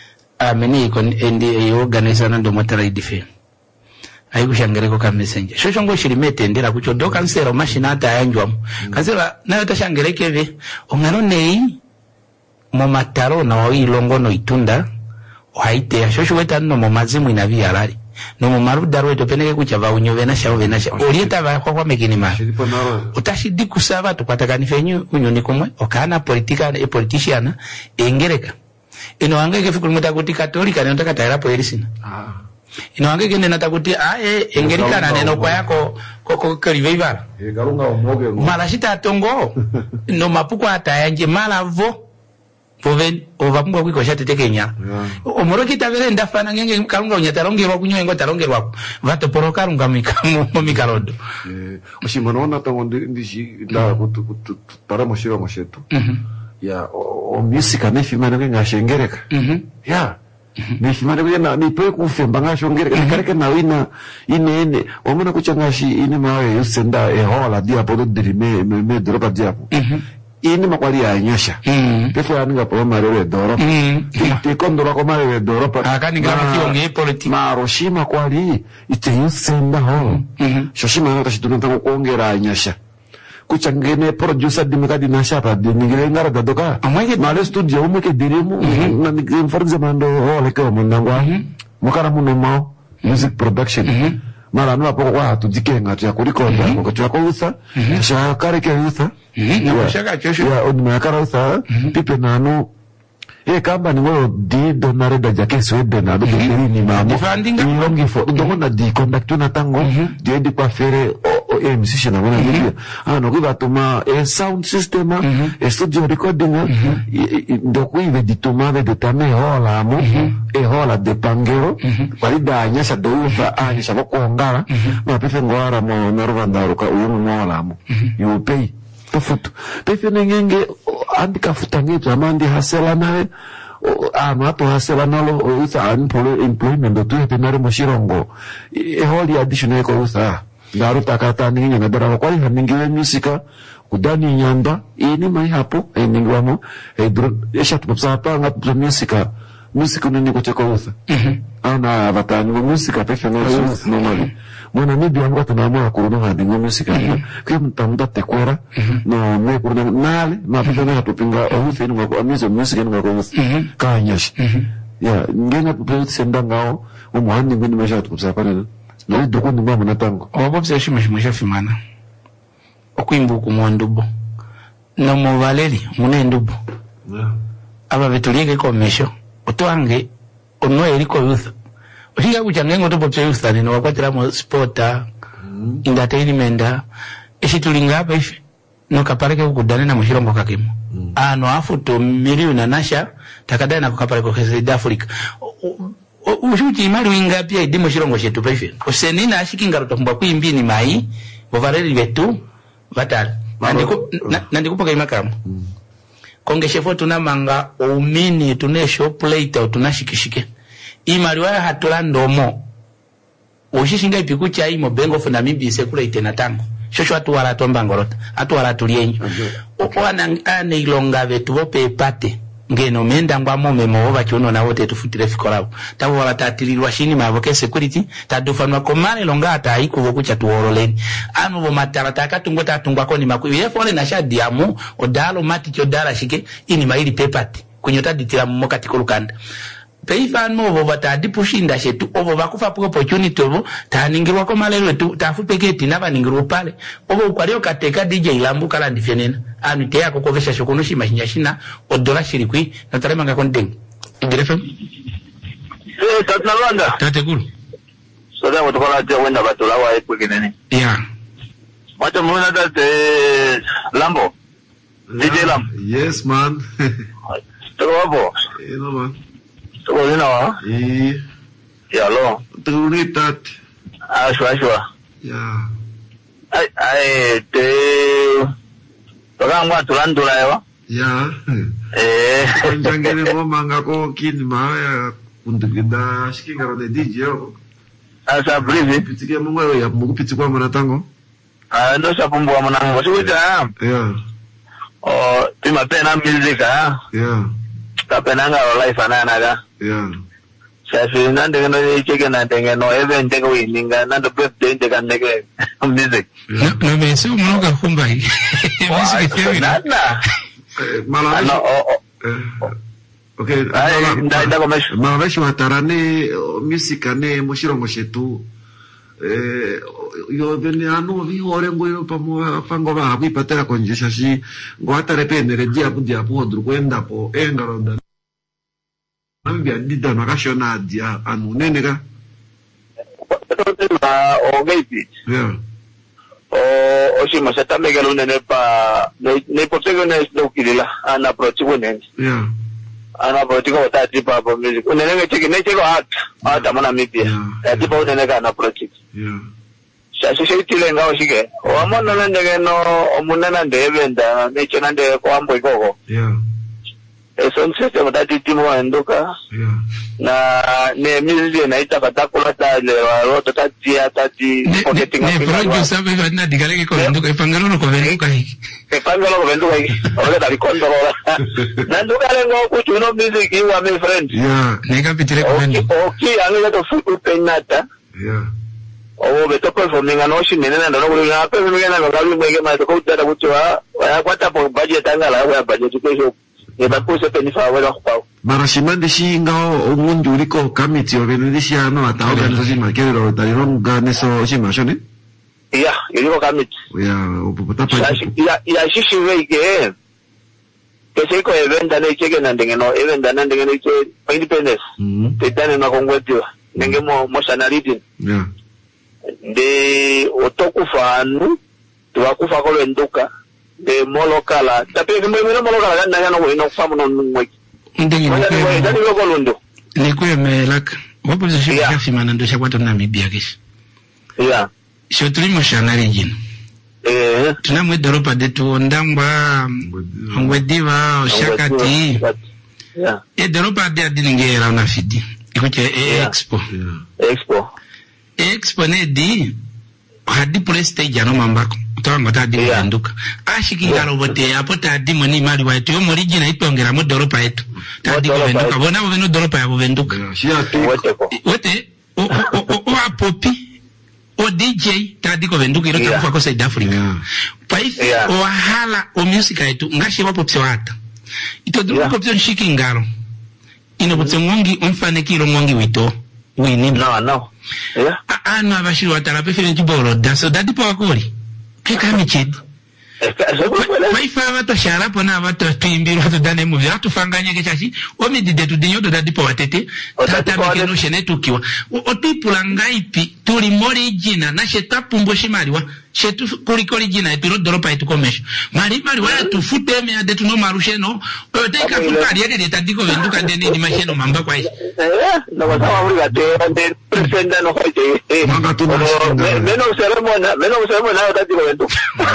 ameni kon endi organizer ndo motara idife ayi kushangere ko ka messenger shosho ngo shirimete ndera kucho do kansero mashina ata yanjwa kansera nayo tashangere keve ongano nei mo mataro na wa ilongo no itunda ohaite ya shosho weta no mo mazimu ina biarari no mo maru darwe to peneke kuchava unyo na shawo vena shawo orieta ba kwa kwa mekini ma utashidi kusaba tupatakani fenyu unyoni komwe okana politika e politician engereka ino angeke fikuru mutakuti katolika ne ndaka taira po erisina ah ino angeke ne natakuti ae engerika na neno kwa yako koko kaliveiva e garunga omoge mala shita tongo no mapuko atayanje mala vo poven ovapungwa kwiko shatetekenya omoro kitavere ndafana ngenge kalunga unyatarongerwa kunyoengo tarongerwa vato porokarunga mikamu mo mikarodo eh oshimono tango ndishi nda kutu kutu para moshiro moshetu ya o musika ne fimana nga shengereka ya ne fimana nga ni pe kufemba nga shengereka kareka na wina ine ine omona kuchangashi ine mawe yusenda e hola dia podo dirime me me dropa dia ini makwali ya nyasha pefo ya ninga po mare doro te kondora ko mare doro pa akani ngama kionge politika maroshima kwali ite yusenda ho shoshima ngata shidunta ko ongera nyasha kuchangene producer dimikadi nasha pa dimigire ngara dadoka male studio umeke dirimu na ni for example ho leke munangwa mukara muno music production mara no apo kwa tudikenga tu yakurikonda ngo tu yakusa sha kare ke yusa na shaka chosho ya odima kara usa pipe nanu e kamba ni wo di donare da jake swede na do ni mamo ngi fo do na di contact na tango di di kwa fere o e musician na wana video ah no kiba tuma e sound system e studio recording ndo kuive di tuma de tame hola mo e hola de pangero pari da nyasha do ufa ani sha ko ngara ma pefe ngora mo narvanda ruka uyo mo hola mo you pay to foot pefe ngenge andika futange jamandi hasela nawe ano ato hasela nalo usa anpolo employment do tu tenare moshirongo e holi additional ko usa daru takata ningi na dara kwa haningiwe musika udani nyanda ini mai hapo e ningwamo e dro esha tupsapa ngap musika musika nini ko cheko usa ana batani musika pefe no normally mwana nibi yangu tunamua kuruno hadi musika kwa mtamda tekwera no me kuruno nale mapefe na tupinga ohufe ni ngako amizo musika ni ngako kanyashi ya ngena pepe sendangao umuhandi ngini mesha tupsapa na no doko ni mama natango obo bseshi mashimosha fimana okwimbu ku mondubo no mo valeri mune ndubo aba betulieke komesho otwange onwe eriko youth otinga kuchangengo to popse youth ani no wakwatira mo sporta entertainment eshi tulinga apa ife no kapareke kudane na mushirongo kakimo ano afu to milioni nasha takadai na kukapareke kwa Africa ushuti imali winga pia idimo shirongo shetu paife osenina ashikinga rotombwa kuimbini mai bovareli betu batali nandiko nandiko paka imakamu konge shefo tunamanga umini tunesho plate tunashikishike imali wa hatulando mo oshishinga ipikucha imo bengo funa mimbi sekula itena tango shosho atu wala tomba ngorota atu wala tulienyo okwana ane ilonga betu bope pate ngeno menda ngwamo memo bachono na wote tufutire fikolabo tabo wala tatilirwa shini mavoke security tadufanwa komane longa ata ikuvo kucha tuoroleni anu bo matara takatungwa tatungwa koni makwi yefole na shadiamu odalo mati chodala shike ini maili pepati kunyota ditira mokati kolukanda Peifa no bo batadi pushinda shetu obo bakufa opportunity obo taningirwa ko malero tu tafupeke tina baningirwa pale obo kwalio kateka D J Lambu kala ndifenena anu te yako kovesha shokono shima shinyashina odola shirikwi na tarema ngakondeng Igrefem eh tatna Rwanda tate kulu soda wotokola je wenda batula wa ekwekene yeah Wacha mwana tate Lambo D J Lambo Yes man Tuko hapo Eh no man Tuko nina wa Eh Ya lo Tuko nitat Ashwa ashwa Ya Ai ai te Toka ngwa tulandula ewa Ya Eh Kanjangene mo manga ko kin ma ya untuk kita shiki ngaro de D J yo Asa brizi Pitike mo ngwe ya mo pitike mo na tango Ah ndo sapumbu wa mwana ngo Sikuita Ya Oh tima pena music ah Ya Tapena nga o life anana ga Ya Safi nande ngeno cheke na tenge no event tenge wininga nando birthday tenge nege music no me so mnoga kumbai music theory nana Malah no oh Okay, ai nda nda komesho mabashi watarane music ane mushirongo shetu eh yo bene ano vi hore ngoyo pamo fango ba hapi patera konjesha shi ngwata rependere dia pu dia pu odru kwenda po engaronda ambia dida makashona dia anu nenega ma o geipi yeah o o si masata megalo nene pa ne potego ne ukilila ana approach wene yeah ana potego tati pa po music nene ngecheke ne cheko art ata mana mipia tati pa nene kana approach yeah Sasa shitile ngao shike o amona nende no omunana ndebenda ne chena nde ko ambo ikoko yeah eso nsete mutati timu andoka yeah na ne mizi na itakakula tale wa tati tati forgetting ne producer beba na digaleke ko nduka ipangalo no ko venduka hiki ipangalo ko venduka hiki ole dali kondorola na nduka lengo kuchuno music wa my friend yeah ne kapitile ko vendu okay angela to futu penata yeah o beto performing ano shinene na ndo ko na pe me na ngalu mwege ma to ko tata kuchwa wa kwata po budget angala wa budget ko Eba kuse penifa wela kupao. Marashimande shi ngao omundu uliko kamiti ogenedi shi ano ata organization makere lo taliro ngane so shi mashone? Iya, iliko kamiti. Ya, opopota pa. Ya, ya shishi wege. Kese iko event ane cheke na ndengeno, event ane ndengeno iche independence. Mhm. Tetane na kongwetiwa. Nenge mo mo sanariti. Ya. De otokufa anu, tuwakufa kolo enduka. De molokala tapi kimbe mino molokala kan nanya no ino famu no ngwe ndenge wala ni dani go lundo ni ko melak wapo ze shi kafi manando sha kwata na mibia kish yeah sho tulimo shanari jino eh tunamwe doropa detu ndamba ngwediva oshakati yeah e doropa de adingera na fidi ikuche expo expo expo ne di hadi preste jano mambako tawanga tadi nduka ashiki ngalo bote apota adi mani mali wa etu yo origina itongera mo doropa etu tadi ko venduka bona bo venu doropa ya bo venduka wote o o o apopi o D J tadi ko venduka ilo takufa ko South Africa paifi o hala o music etu ngashi wapo psiwata ito doropa ko psion shiki ngalo ino botse ngongi umfane kilo ngongi wito wini no no yeah ana abashiri watala pefene kiboro daso dadi po akoli keka michedu waifa watu sharapo na watu tuimbiru watu dane muvi watu fanganya kechashi omi dide tu dinyo do dadi po watete tata mikeno shene tukiwa otipula ngaipi tuli mori jina na shetapu mboshi mariwa shetu kulikoli jina epiro doropa etu komesho mari mari wala tufute me ade tuno marusheno oteka fukari yake de tadiko venduka deni ni masheno mamba kwa ishi eh no wasama muri gate ande presenda no hoite eh manga tu meno seremona meno seremona tadiko venduka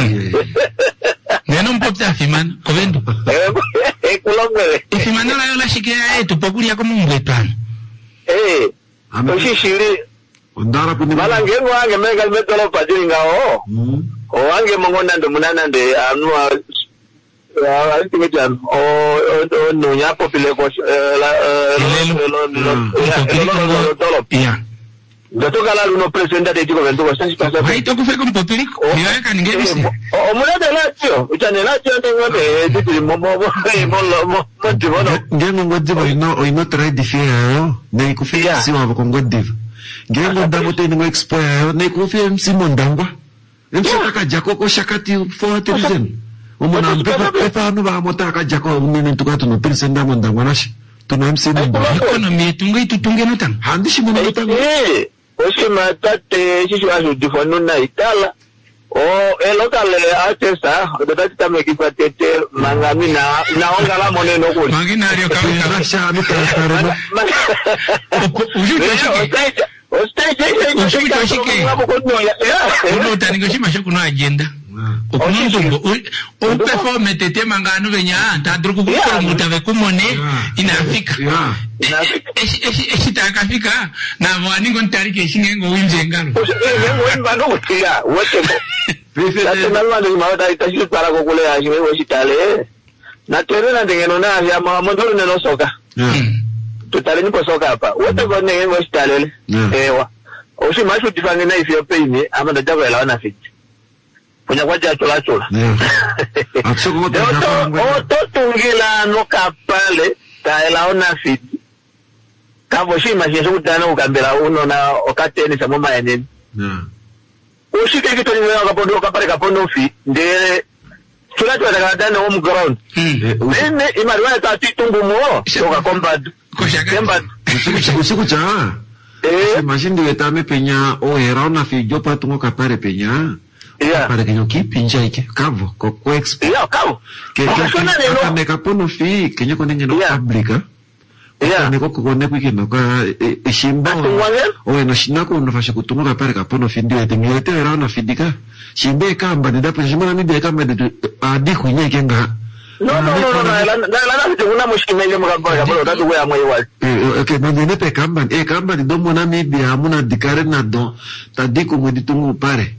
neno mpopta fiman ko vendu eh kulongwe ifimana la yola shikia etu pokulia ko mumbwetano eh oshishiri ondara puni malange wange mega metolo padinga o o wange mongona ndo munana nde anu a altimejan o o no nya popile ko la ya Ndotoka la luno presenta de tiko vento kostanji pasa. Hai to kufeka mpopiriko. Niweka ningebisi. O mulada la tio, uchane la tio ngombe titiri momo momo momo momo. Ngengo ngodiva ino ino try difia ne kufika si wa ko ngodiva. Ngengo ndango te ngo expire ne kufia msimo ndangwa. Emsaka ka jako ko shakati for television. Umona mpepa pepa no ba mota ka jako unene tukatu no presenta mo ndangwa nashi. Tuna msimo ndangwa. Economy tungai tutunge notang. Handi shi mo notang. Eh. Oshi matate sisi wazo difonu na itala o e local artist ah dotati tame kipatete mangami na naonga la moneno kuli mangina rio kama rasha ni tarara ujuto shike ostage ujuto shike uno taningo shima shoku no agenda okumuntu o performe tete mangano benya tadruku ku mutave kumone ina Afrika eshita akafika na mwaningo ntarike shingengo winjengalo ngo wimba utia wote sasa nalwa ni mawata itashi para kokule ya shiwe washitale na terena ndengeno na ya mamondoro neno soka tutale nipo soka hapa wote kwa ndengeno washitale ewa oshi mashu tifanye na ifyo peini ama ndajago ela wana fiti punya kwa jacho la chola atsoko o to tungila no kapale ta ela wana fiti kavo shima shesho kutana ukambela uno na okateni sa mama yeneni ushike kitu niwe wakapondo kapale kapondo fi nde tulatu watakadana home ground nene imaruwa ta titungu muo soka kombadu kombadu usiku cha eh mashindi wetame penya o era una fi jopa tungo kapare penya para que yo kipinja ike kavo ko ko expo ya kavo que que ne kapondo fi kenyo konenge no publica ya ne koko kone kwikino ka ishimba o eno shinako no fashe kutunga pare kapono findi ete ngete era na fidika shimbe kamba de pa shimana mi de kamba de adi kunya kenga no no no la la la te una mushkina ile mkamba ya bolo tatu kwa moyo wali okay no ne pe kamba e kamba di domo na mi bi amuna dikare na do tadiko mo ditungu pare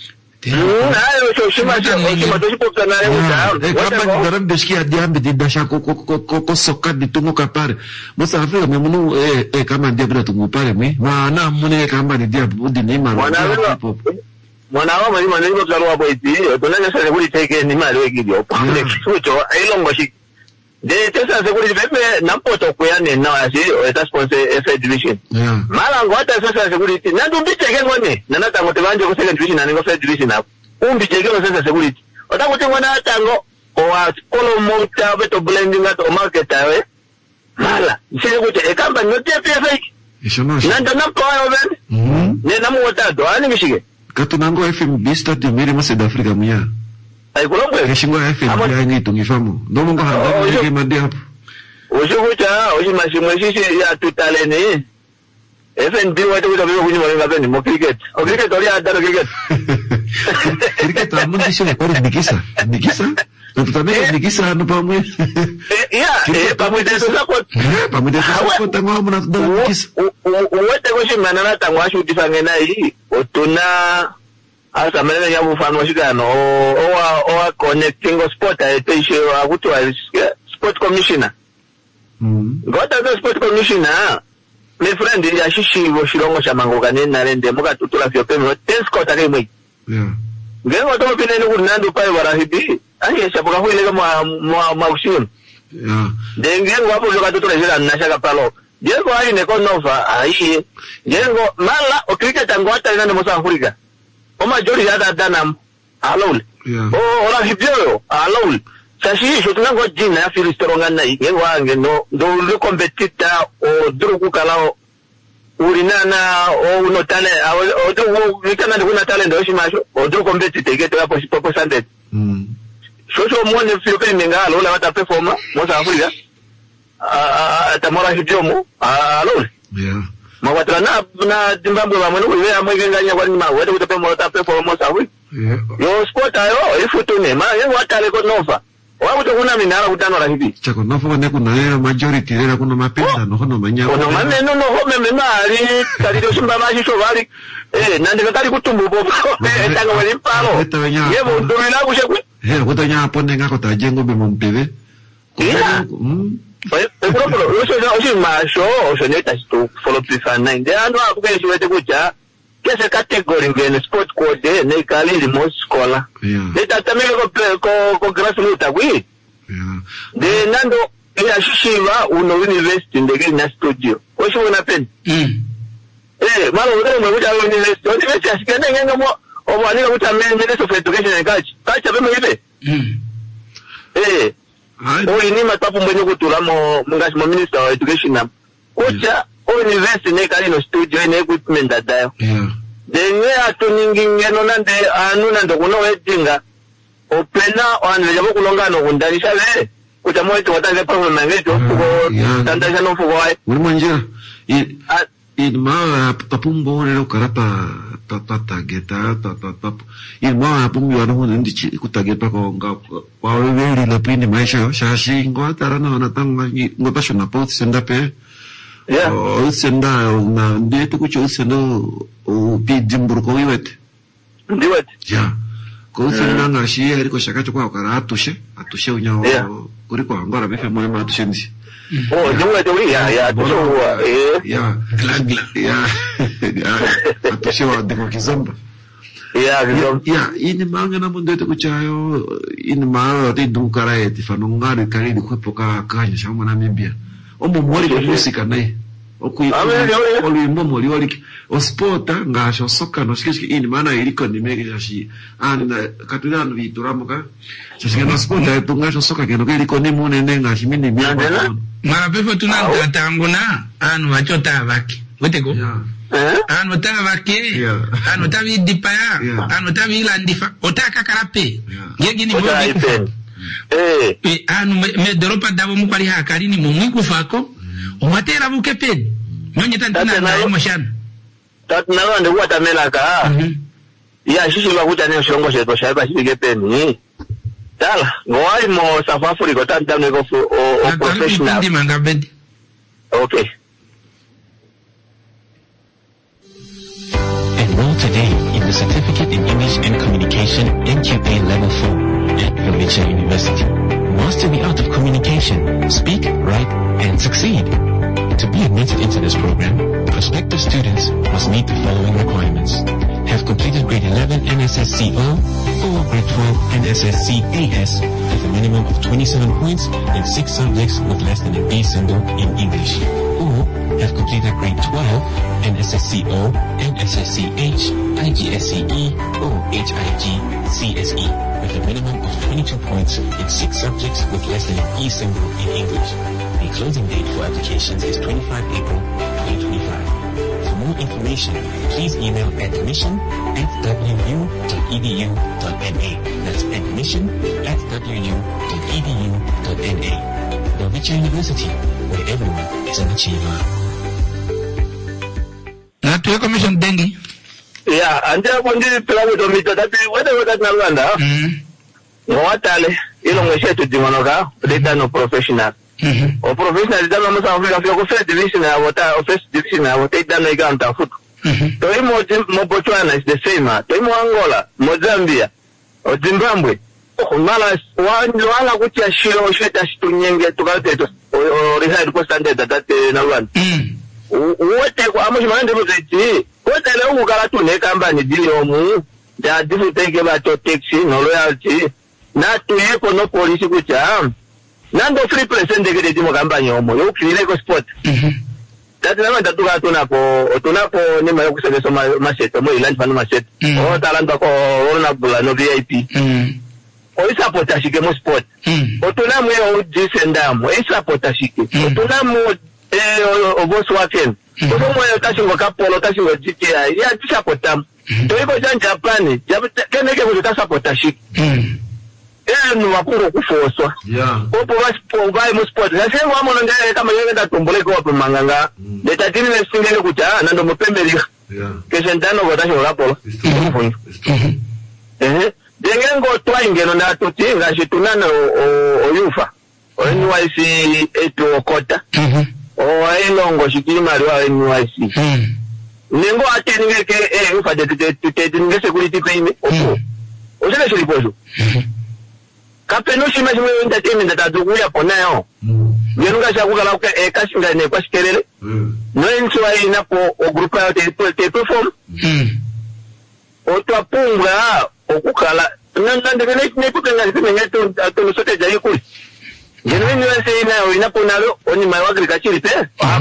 ayo sho shima shima to shipo kana le uta e kamba daram deski adiambe di dasha ko ko ko ko soka ditungu kapare mosa afrika me munu e e kamba dia bra tungu pare mi ma na mune kamba di dia budi ni ma mwana wa mali mwana ngo zalo wa boiti to na sasa kuli take ni mali we gidio ne kicho ailongo shi de tesa sekuri bebe nampoto kuyane na asi eta sponsor F division mala ngo ata sasa sekuri na ndumbi teke ngone na nata ngote banje ko second division na ngo first division na umbi teke ngo sasa sekuri ota kuti ngona tango o wa kolo monta beto blending ato market awe mala sije kuti e kamba no T P F na ndo nampo ayo ben ne namu wota do ani mishige katunango F M B start miri mo South Africa muya ai kulombe keshingo F M B ya ngitu ngifamu ndo mungo handa ngeke madi hapo ushukucha oji mashimo sisi ya tutaleni F M B watu kuta biyo kunyi mwenga beni mo cricket o cricket ori adaro cricket cricket amundi sio kwa nikisa nikisa na tutameka nikisa no pamwe ya eh pamwe deso sako pamwe deso sako tango muna tudala nikisa uwete koshi manana tango ashu tifanye na hii otuna asa manene ya mufano washigano owa owa connecting sport aeteshe wakutwa sport commissioner ngota the sport commissioner my friend ya shishi wo shirongo shamango kanene narende muka tutula fyo peme ten scott ake mwe yeah ngengo to pine ni kunando pai warahibi aye shabuka huile kama mwa maushun yeah dengengo hapo joka tutula jira nashaka palo jengo ayi ne konova ayi jengo mala o cricket angota ina ne mosa Afrika o majori ya danam alol o ora hibyo alol sashi shotuna ngo jina ya filistoronga na ige wange no ndo lu competita o druku kalao urinana o no tale o do nikana ndo na talent o shimasho o do competita ige to hapo sipo percentage mm shosho mwone filipe mengalo la wata performa mosa Afrika a tamora hibyo mo alol yeah mawatra na na Zimbabwe wa mwana wewe amwegenganya kwa nima wewe utape mota performance awi yo sport ayo ifutune ma yangu atale ko nova wa utokuna minara kutano la hivi chako nova ne kuna ya majority lera kuna mapesa no hono manya ono mane no no home memari kali do simba maji so vali eh nandika kali kutumbu bobo eh tango wali palo yebo ndumila kushe eh kutanya hapo nenga ko tajengo be mompebe ila Proprio, lo so, oggi ma so, so ne ta sto follow prefer nine. De ando a kuke shi wete kucha. Kese category ngene sport code ne kali remote scholar. De ta tamele ko ko ko grassroots agui. De nando ya shishiva uno university ndege na studio. Ko shi wona pen. Mm. Eh, malo ngere mo kucha university. Odi vesi asikene ngenga mo o wani ko kucha men minister of education and culture. Culture be mo ibe. Mm. Eh. O ini matapu mwenye kutula mo mungashi mo minister of education na kucha o university ne kali no studio ne equipment dadayo. Yeah. Denye atu ningi ngeno nande anu nando kuno wetinga opena wanwe jabo kulonga no kundanisha le kucha mo etu wataze pa mwenye ngeto fuko tandasha no fuko wai uli mwenjira il ma tapumbo lelo karata tata geta tata il ma pumbi wana hona ndichi kutageta ko nga kwa weweli na pini maisha shashi ngwa tarana wana tanga ngota shona pot senda pe ya o senda na ndeto kucho senda o pi dimbur ko wiwet ndiwet ya ko senda nga shi eri ko shaka chokwa kara atushe atushe unya kuri ko ngora befe mo ma atushe ndi oh ndiwet uri ya ya atushe eh ya glagla ya atushe wa de ko kizamba ya ya ya ini manga na mundo te kuchayo ini ma te dukara e ti fanongari kari di ko poka kanya shama na mibia omo mori ko musika nai okui oli momo li oli o sporta ngasho soka no skishki ini mana iliko ni mege jashi ana katuna no vituramo ka shishke no sporta tu ngasho soka ke no iliko ni mune ne ngashi mini mia mara befo tuna tatanguna anu wachota vaki weteko anu tavaki anu tavi dipaya anu tavi landifa otaka karape ngegi ni mobi eh e anu me doropa dabo mukwali hakari ni mumwiku fako umatera buke pen nonye tantana na emotion tatna wande watamela ka ya shishi bakuta ne shongo sheto shaiba shike pen ni tala ngoi mo South Africa tantana ko o professional ndi mangabedi okay. Enroll today in the Certificate in English and Communication N Q A Level four at Valencia University. Master the art of communication, speak, write, and succeed. To be admitted into this program, prospective students must meet the following requirements. Have completed grade eleven N S S C O or grade twelve N S S C A S with a minimum of twenty-seven points in six subjects with less than a B symbol in English. Or have completed grade twelve N S S C O, N S S C H, I G C S E, or H I G C S E with a minimum of twenty-two points in six subjects with less than an E symbol in English. The closing date for applications is twenty-fifth April twenty twenty-five. For more information, please email admission at w u dot e d u dot n a. That's admission at w u dot e d u dot n a. Valencia University, where everyone is an achiever. Na tuwe commission dengi? Yeah, ande kundi pila wito mito tati wede wede na Rwanda. Mhm. Mwatale ilo mweshetu dimonoka data no professional. Mhm. O professional data no South Africa fio ko first division na wata o first division na wata data no iganta foot. Mhm. To imo mo Botswana is the same. To imo Angola, Mozambique, o Zimbabwe. Ngala wani wala kutia shiro sheta shitunyenge tukate to o reside ko standard data na Rwanda. Mhm. Wote kwa amushi mande muzeti wote le ukala tu ne company dilo mu da difu tenge ba to taxi no loyalty na tu yeko no police kucha nando free present de de mo company omo yo kile ko sport mhm tati na manda tuka tuna ko tuna ko ni ma yokusebe so ma set mo ilanji fanu ma set o talanta ko ona bula no V I P mhm o isa potashike mo sport o tuna mo o disenda mo isa potashike o tuna mo eh o boss waken o mo yo tashingo kapolo tashingo G T I ya tishapotam to iko janja plan kene ke mo tasapotashike mm eh no wakuro kufoswa yeah o po vas po vai mo sport na se wa mo ngale kama yeye nda tombole ko po manganga de tatini ne singene kucha na ndo mopembeli yeah ke sentano ko tashingo kapolo eh dengengo twaingeno na tutinga shitunana o yufa o N Y C eto kota mhm o ilongo shikimari wa N Y C mhm nengo atenenge ke eh ufa de de de de security payme opo o sele shiripozo mhm kapeno shima shima entertainment da duguya ponayo Ngenuka chakukala uka ekashinga ne kwashikelele. No enchwa inapo o grupa ya te te perform. Otwapunga okukala nande bene ne kutenga zimenye to to sote jayi kuli. Ngeno ni wese ina inapo nalo oni mai agriculture te.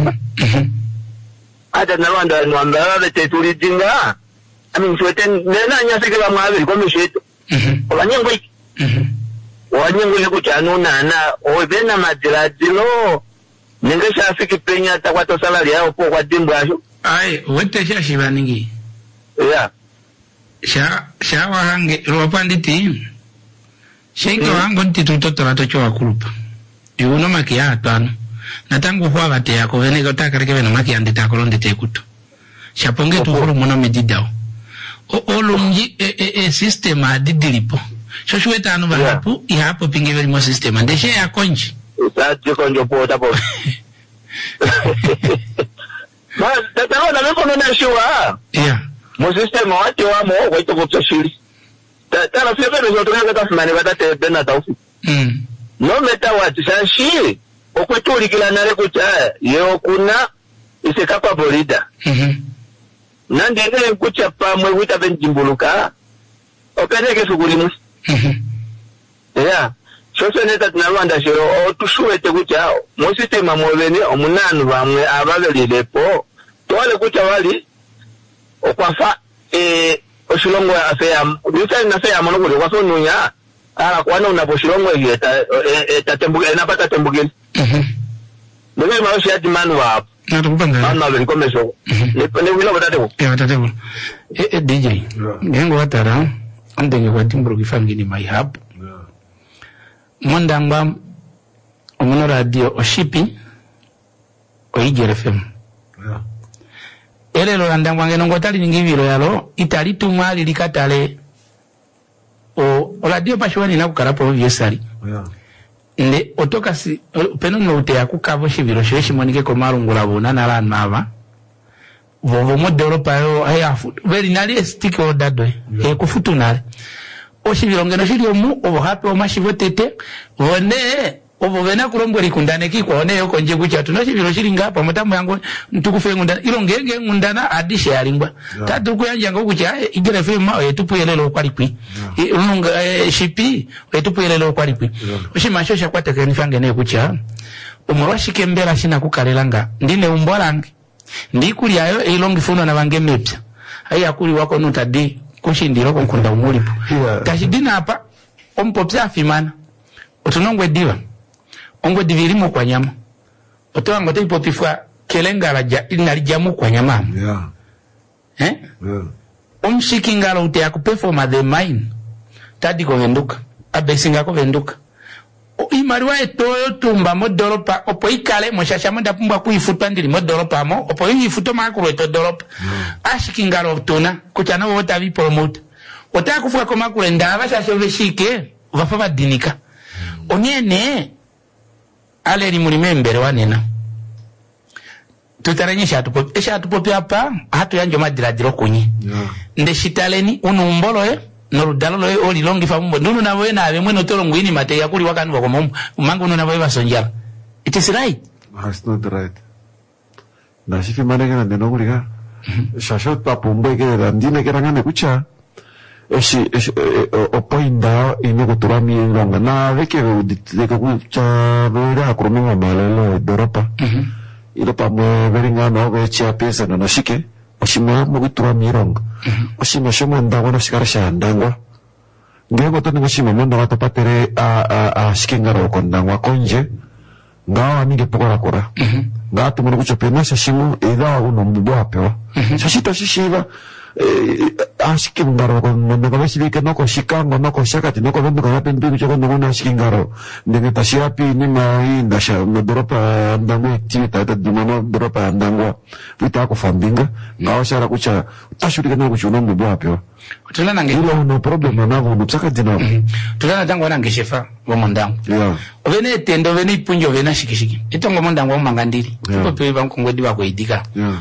Ada na Rwanda no ambara te tulidinga. Ami swete nena nya seke ba mwabe ko misheto. Olanyengo iki. Wanyengo ile kuchano nana obena madradilo. Ningesha afiki penya takwato salary yao po kwa dimbo asho. Ai, wete sha shibaningi. Yeah. Sha sha wahange ropanditi. Shenge wango ntituto torato chwa kurupa. Yuno makia atano. Natangu kwa gate yako vene gota kareke vene makia ndita kolonde tekuto. Shaponge tu horo mona medidao. O olungi e e e system adidilipo. Shoshueta anu bahapu yeah. Ihapo pinge veri mo system ndeshe ya konji. Sa jikonjo po tapo. Ma tatao na meko nona shiwa. Yeah. Mo system wati wa mo waito kutoshiri. Tala fiye vero zoto nga kata fumani watate bena taufi. Mm. No meta wati sanshi okwetuli kila nare kucha yeo kuna iseka kwa bolida. Mhm. Nande nene kucha pa mwe wita benjimbuluka. Opene ke suguri musi. Mhm. Yeah. Shosho neta tunarwanda shiro o tushuwete kucha mo sistema mwebeni omunanu bamwe ababeli lepo. Tuwale kucha wali okwafa eh oshilongo afeya duta na feya monogole kwaso nunya ala kwana unaposhilongo yeta eta tembuge enapata tembugeni. Mhm. Ndio maana ya dimanu wapo. Na tukupanga. Mama velikomeso. Ne ne wilo batateko. Ya batateko. Eh eh D J. Ngengo watara andenge kwa timbro kifangini mai hapo. Mondamba omono radio oshipi oijere F M. Yeah. Ele lo andangwa ngeno ngotali ngiviro yalo itali tumali likatale o radio pashwani na kukarapo vyesali. Yeah. Nde otoka si peno no te akukavo shiviro sheshi monike ko marungula bona nala nava vovo mo developa yo aya foot very nali stick o dadwe e ko futunale o shiviro ngeno shiri omu o hape o mashivotete one ovo vena kurombo likundane kiko one yo konje kucha tuno shiviro shiri ngapa mutambo yango ntukufe ngundana ilo ngenge ngundana adishe yaringwa yeah. Tatu kuyanja ngo kucha igere fema etupu yelelo kwalikwi yeah. Ununga e, shipi etupu yelelo kwalikwi yeah. Ushima shosha kwate kenifange ne kucha umurwashike mbera shina kukalelanga ndine umbolange ndikuli ayo ilongi funo na bange mepya aya kuli wako nutadi kushindiro konkunda umulipo yeah. Kashidina hapa ompopya afimana utunongwe diva ongwe divirimo kwa nyama otoa ngote ipopifwa kelenga laja inalijamu kwa nyama Yeah. Eh? Yeah. Omshiki ngala ute ya kuperforma the mine tadi ko venduka abesinga ko venduka o imariwa etoyo tumba modoropa opo ikale moshasha monda pumba kuifuta ndiri modoropa mo opo ifuto makuru eto doropa yeah. Ashiki ngala otona kuchana wota vi promote ota kufuka ko makuru ndaba shasho veshike vafa dinika mm. Onyene ale ni mulimembere wanena tutaranyisha atupo esha atupo hapa hatu yanjo madiradiro kunyi Yeah. nde shitaleni unumbolo e norudalo lo oli longi famumbo nunu na wena ave mweno tolo ngwini mate yakuli wakanu wako mumu umangu nuna wewa sonjala. It is right. That's not right. Na shifi manega na deno kulika shashot pa pumbo ike randine kerangane kucha eshi eshi opoinda ine kutura miengonga na veke uditeka kucha vere akurumima malelo doropa ilo pa mwe veringa no vechi pesa na nashike oshima mo kutura mironga oshima shomo ndangwa no shikara shandangwa ngego to ngoshima mo ndangwa to patere a a a shikengaro kondangwa konje ngawa ninge pokora kora ngawa tumono kuchopena shashimo ida uno mbubo apewa shashita shishiva ashikingaro con no basibike no ko shikango no ko shakati no ko vendo ko hapendu ko ko no na shikingaro ndenge tashiapi ni mai ndasha no doropa ndango activity ta dumano doropa ndango vita ko fambinga ngawa shara kucha tashurika no kuchuno mbubo apewa tulana nge ilo no problem na vo mutsaka dina tulana tango na ngeshefa wo mondango yeah ovene tendo ovene ipunjo ovena shikishiki itongo mondango mangandiri ko pe bankongwe diwa ko idika yeah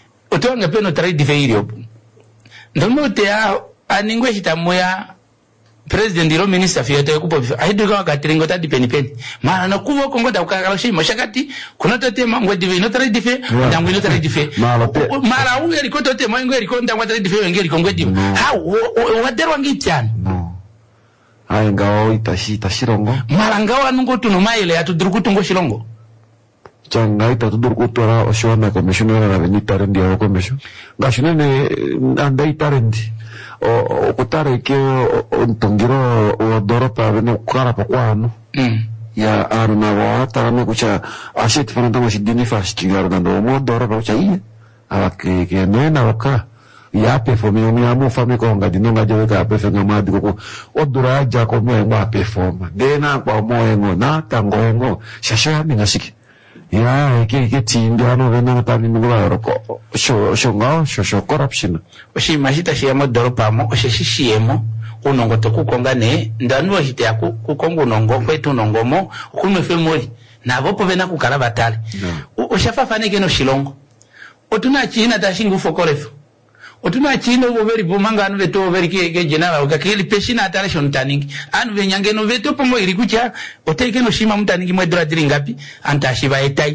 otonga peno trade feiri opu ndomo te a aningwe chitamoya president ro minister fiete kupo aiduka wakatiringo tadi peni peni mara na kuvo kongo da ukakala shi mashakati kuna tote mangwe dive no tare dife ndangwe no tare dife mara unge liko tote mangwe liko ndangwe tare dife ngeri kongo dive ha wadero ngitiana no ai ngao itashi tashirongo mara ngao anungo tuno maile atuduru kutungo shilongo changa ita tuduru kutora oshona commissioner na venita rendi ya commission gashune ne andai tarendi o kutare ke ontongiro o doropa bene kukara pa kwano mm ya aruna wa tarame kucha ashit fernando shidini fast garda ndo mo doropa kucha iye awake ke nena waka ya perform yo mi amu fami ko ngadi no ngadi weka perform ngamadi ko odura ja ko mo ngwa perform dena kwa mo ngo na tango ngo shasha mi ngasiki ya ke ke tindi ano vena tani ngwa roko sho sho ngao sho sho corruption oshi mashita shiyemo doropa mo oshi shiyemo unongo to kukongane ndanu hite ya kukongo nongo kwetu nongomo kume femori na vopo vena kukala batale no. Oshafa fane keno shilongo otuna china tashingu fokorefu otuna china ubo veri bomanga anu veto veri ke ke general ukakili peshina atale shontaningi anu venyange no veto pomo irikucha oteke no shima mtaningi mwedra diringapi antashiba etai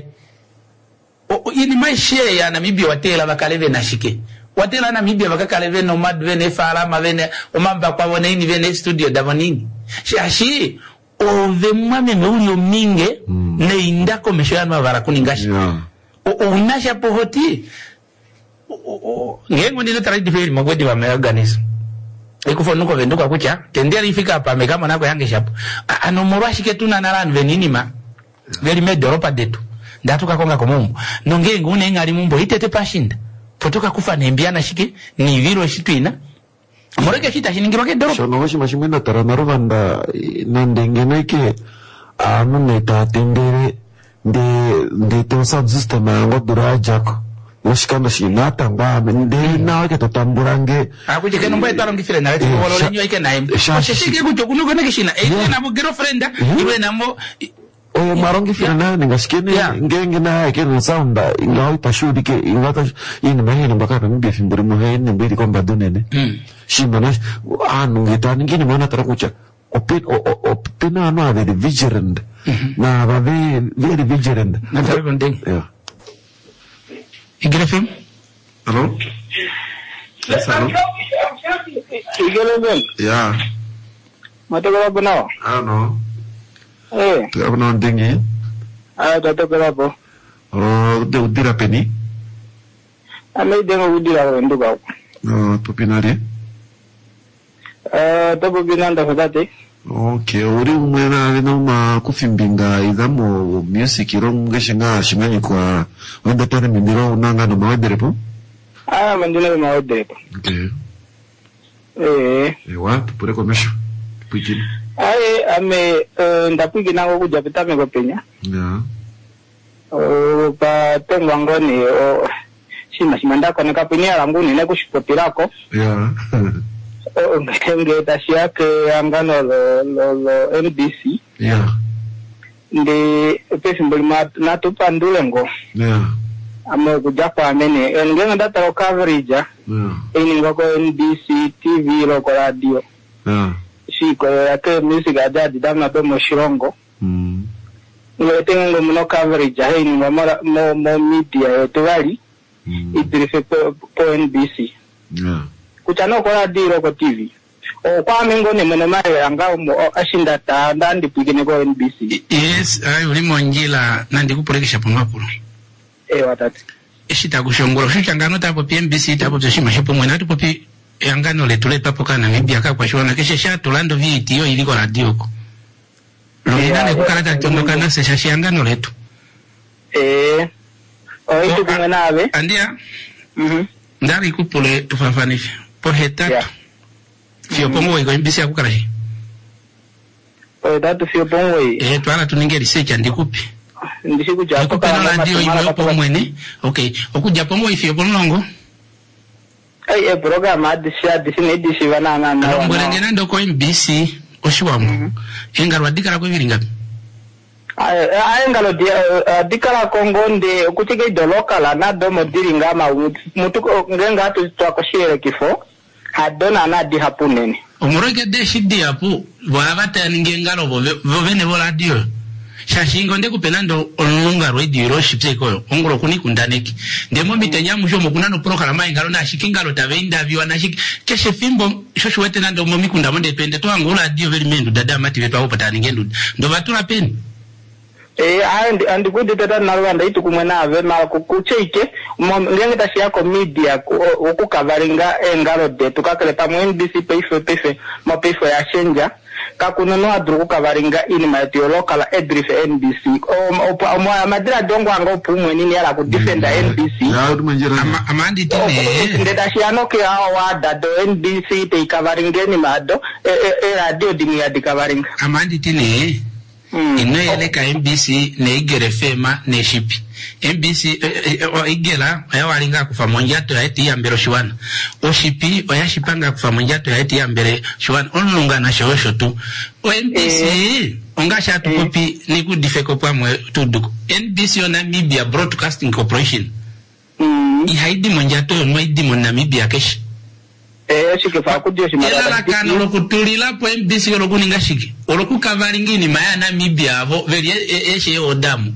o ini maishe ya Namibia watela bakaleve na shike watela Namibia bakakaleve no mad vene fala mavene omamba kwa wone ini vene studio davonini shashi o vemwa meme uyo minge mm. ne indako meshoya mavara kuningashi yeah. o unasha pohoti o ngengo ndino tara diferi magwedi wa meorganism ekufa nuko venduka kucha tendia ifika pa mekama nako yange shapo anomorwa shike tuna naran venini ma veri me doropa detu ndatuka konga komumu nongengo une ngari mumbo itete pashinda potoka kufa nembiana shike ni viro shitwina moreke shita shiningiro ke doropa shono washi mashimena tara naruvanda nandengene ke anu neta tendere de de tosa system ngo dura jako ushikanda shinata ngwa nde nawe ke totamburange akuje ke nombo etaro ngifile na leti wolole nyo ike naim oshishike kujo kunuko ne kishina ene na mo girlfriend iwe na mo o marongi fina na ngashikene ngenge na ke no sounda ngawi pashudi ke ingata ine mehe no bakara mbi fimburi mo he ne mbi ko mbadonene shimana anu ngitani ngini mona tarakucha opin opina no ave vigilant na va very vigilant na tarabondeng yeah. Igele film? Hello? Yes, hello? Igele film? Yeah. Matokala banawa? I don't know. Eh. Tu apa nama dengi? Ah, tatokala po. Oh, de udira peni? Ame dengo udira wenduka. Oh, popinari? Eh, topo binanda fadate. Okay, uri umwena alina uma kufimbinga idamo music irong geshinga shimani kwa wenda tane mindiro unanga no mawedere po? Ah, mandina no mawedere po. Okay. Eh. Ewa, tupure komesho. Pujini. Ae, ame ndapugi nango kuja pitame kwa penya. Yeah. O, pa tengo angoni, o, shima shimandako nekapini alanguni nekushipopirako. Yeah. O, ngenge tashiake angano lo, lo, lo M D C. Yeah. Ndi, pesi mbuli natupa ndulengo. Yeah. Ame kujapa amene. Ngenge data lo coverage. Yeah. Ini ngoko N B C, T V, loko radio. Yeah. Shiko yake music ajadi damna domo shirongo. Mm. Ngete ngo muno coverage ya hini mo mo mo media yetwali. Mm. Idirife po, po N B C. Yeah. Kuchano kwa radio ko T V. O kwa mingo ni mene mai anga mo ashinda ta ndandi pigine ko N B C. Yes, ai uli monjila nandi kupulekisha pangapuro. Eh watati. Eshita kushongoro shuchangano tapo P M B C tapo tshima shepo mwena tapo pi yangano letu le papo kana Namibia ka kwa shona keshe sha tolando V T yo iliko radio ko. Lo inane kukalata tondoka na se sha yangano letu. Eh. O itu kumena ave. Andia. Mhm. Ndari kupule tufafani por hetatu. Fio pongo iko mbisi akukarashi. O tatu fio pongo yi. Eh twala tuninge research andikupi. Ndisi kuja ko kana radio iko po mwene. Okay, okuja pongo ifio ponongo. Ai e program adisi adisi ne disi bana na na. Ngorengena ndoko M B C oshiwamu. Engarwa dikara ko viringa. Ai ai ngalo dia dikara kongonde kuchike dolokala na domo diringa ma mutuko ngenga tu twa ko shire kifo hadona na di hapunene. Omoroge de shidi apu bwabata ngengalo bo bene bo radio. Shashingo nde kupenando onunga radio roshipse koyo ongoro kuni kundaneki ndemo mitenya musho mokunano program ingalo na shikingalo tabenda biwa na shik keshe fimbo shosho wete nando momi kunda monde pende to angola radio veri mendo dada mati vetu apo patani ngendo ndo batula peni eh andi andi kuti tata nalwanda itu kumwena ave mala kucheike ngenge tashi yako media okukavaringa engalo de tukakele pamwe N B C peife peife mapeife ya shenja kakunono adruku kavaringa ini maetio local edrife N B C o mo madira dongo anga pumwe nini yala ku defender N B C ama amandi tine ndeta shiano ke awa dado N B C te kavaringa ni mado e radio dimi ya dikavaringa amandi tine Mm. Ino yele ka M B C ne igere fema ne shipi M B C o igela ya walinga kufa monjato ya eti ya mbero shwana o shipi o ya shipanga kufa monjato ya eti ya mbere shwana onunga na shosho tu o M B C eh. Onga shatu eh. Kopi niku difeko pa mwe tuduko N B C o Namibia Broadcasting Corporation mm. I haidi monjato yo haidi mon Namibia keshi eh shike fa kudio shimara ela la kanu lo kutulila po M B C lo kuninga shike oloku kavaringini maya Namibia avo veri eshe odamu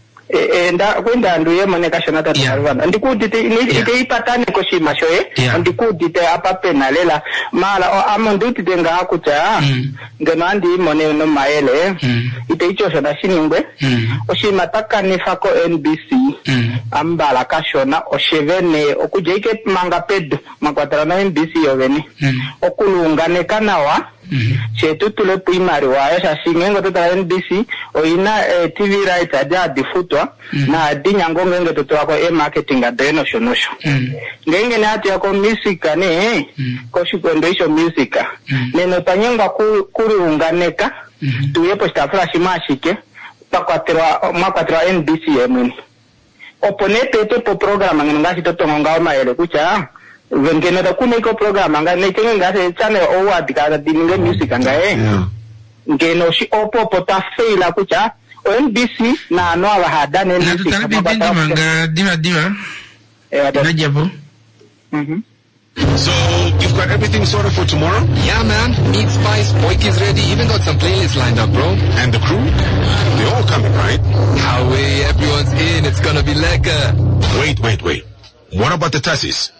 eh nda kwenda nduye moneka shonata tarwana ndikudite ni ipatane ko shima shoye ndikudite apa penalela mala amonduti denga akuta ngeno andi mone no maele ite icho shona shiningwe oshima takani fako N B C ambala kashona oshevene okujeike manga pedo makwatara na N B C yoveni okulungane kanawa chetu tule primary wa ya shingengo tota N B C oina eh, T V rights adia difutwa mm. na dinyango ngenge toto wako e marketing adeno shonosho mm. ngenge ne ati yako music ne mm. ko shikondesho music mm. neno tanyenga ku, kuri unganeka mm. tuyepo stafla shimashike pakwatira makwatira N B C yemuni oponete to po programa ngasi toto ngao maele kucha vengene da kuniko programa nga nekenge ngase channel oward ka dininge music nga eh ngeno shi opo pota faila kucha N B C na no abahada ne music na tutana manga diva diva eh adajabo mhm So, you've got everything sorted for tomorrow? Yeah, man. Meat Spice, Boyki's ready. Even got some playlists lined up, bro. And the crew? They're all coming, right? How way everyone's in. It's gonna be lekker. Wait, wait, wait. What about the Tassis?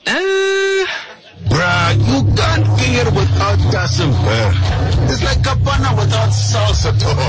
Uh, Bruh, you can't get it without Tassim, bruh. It's like Cabana without salsa, dog.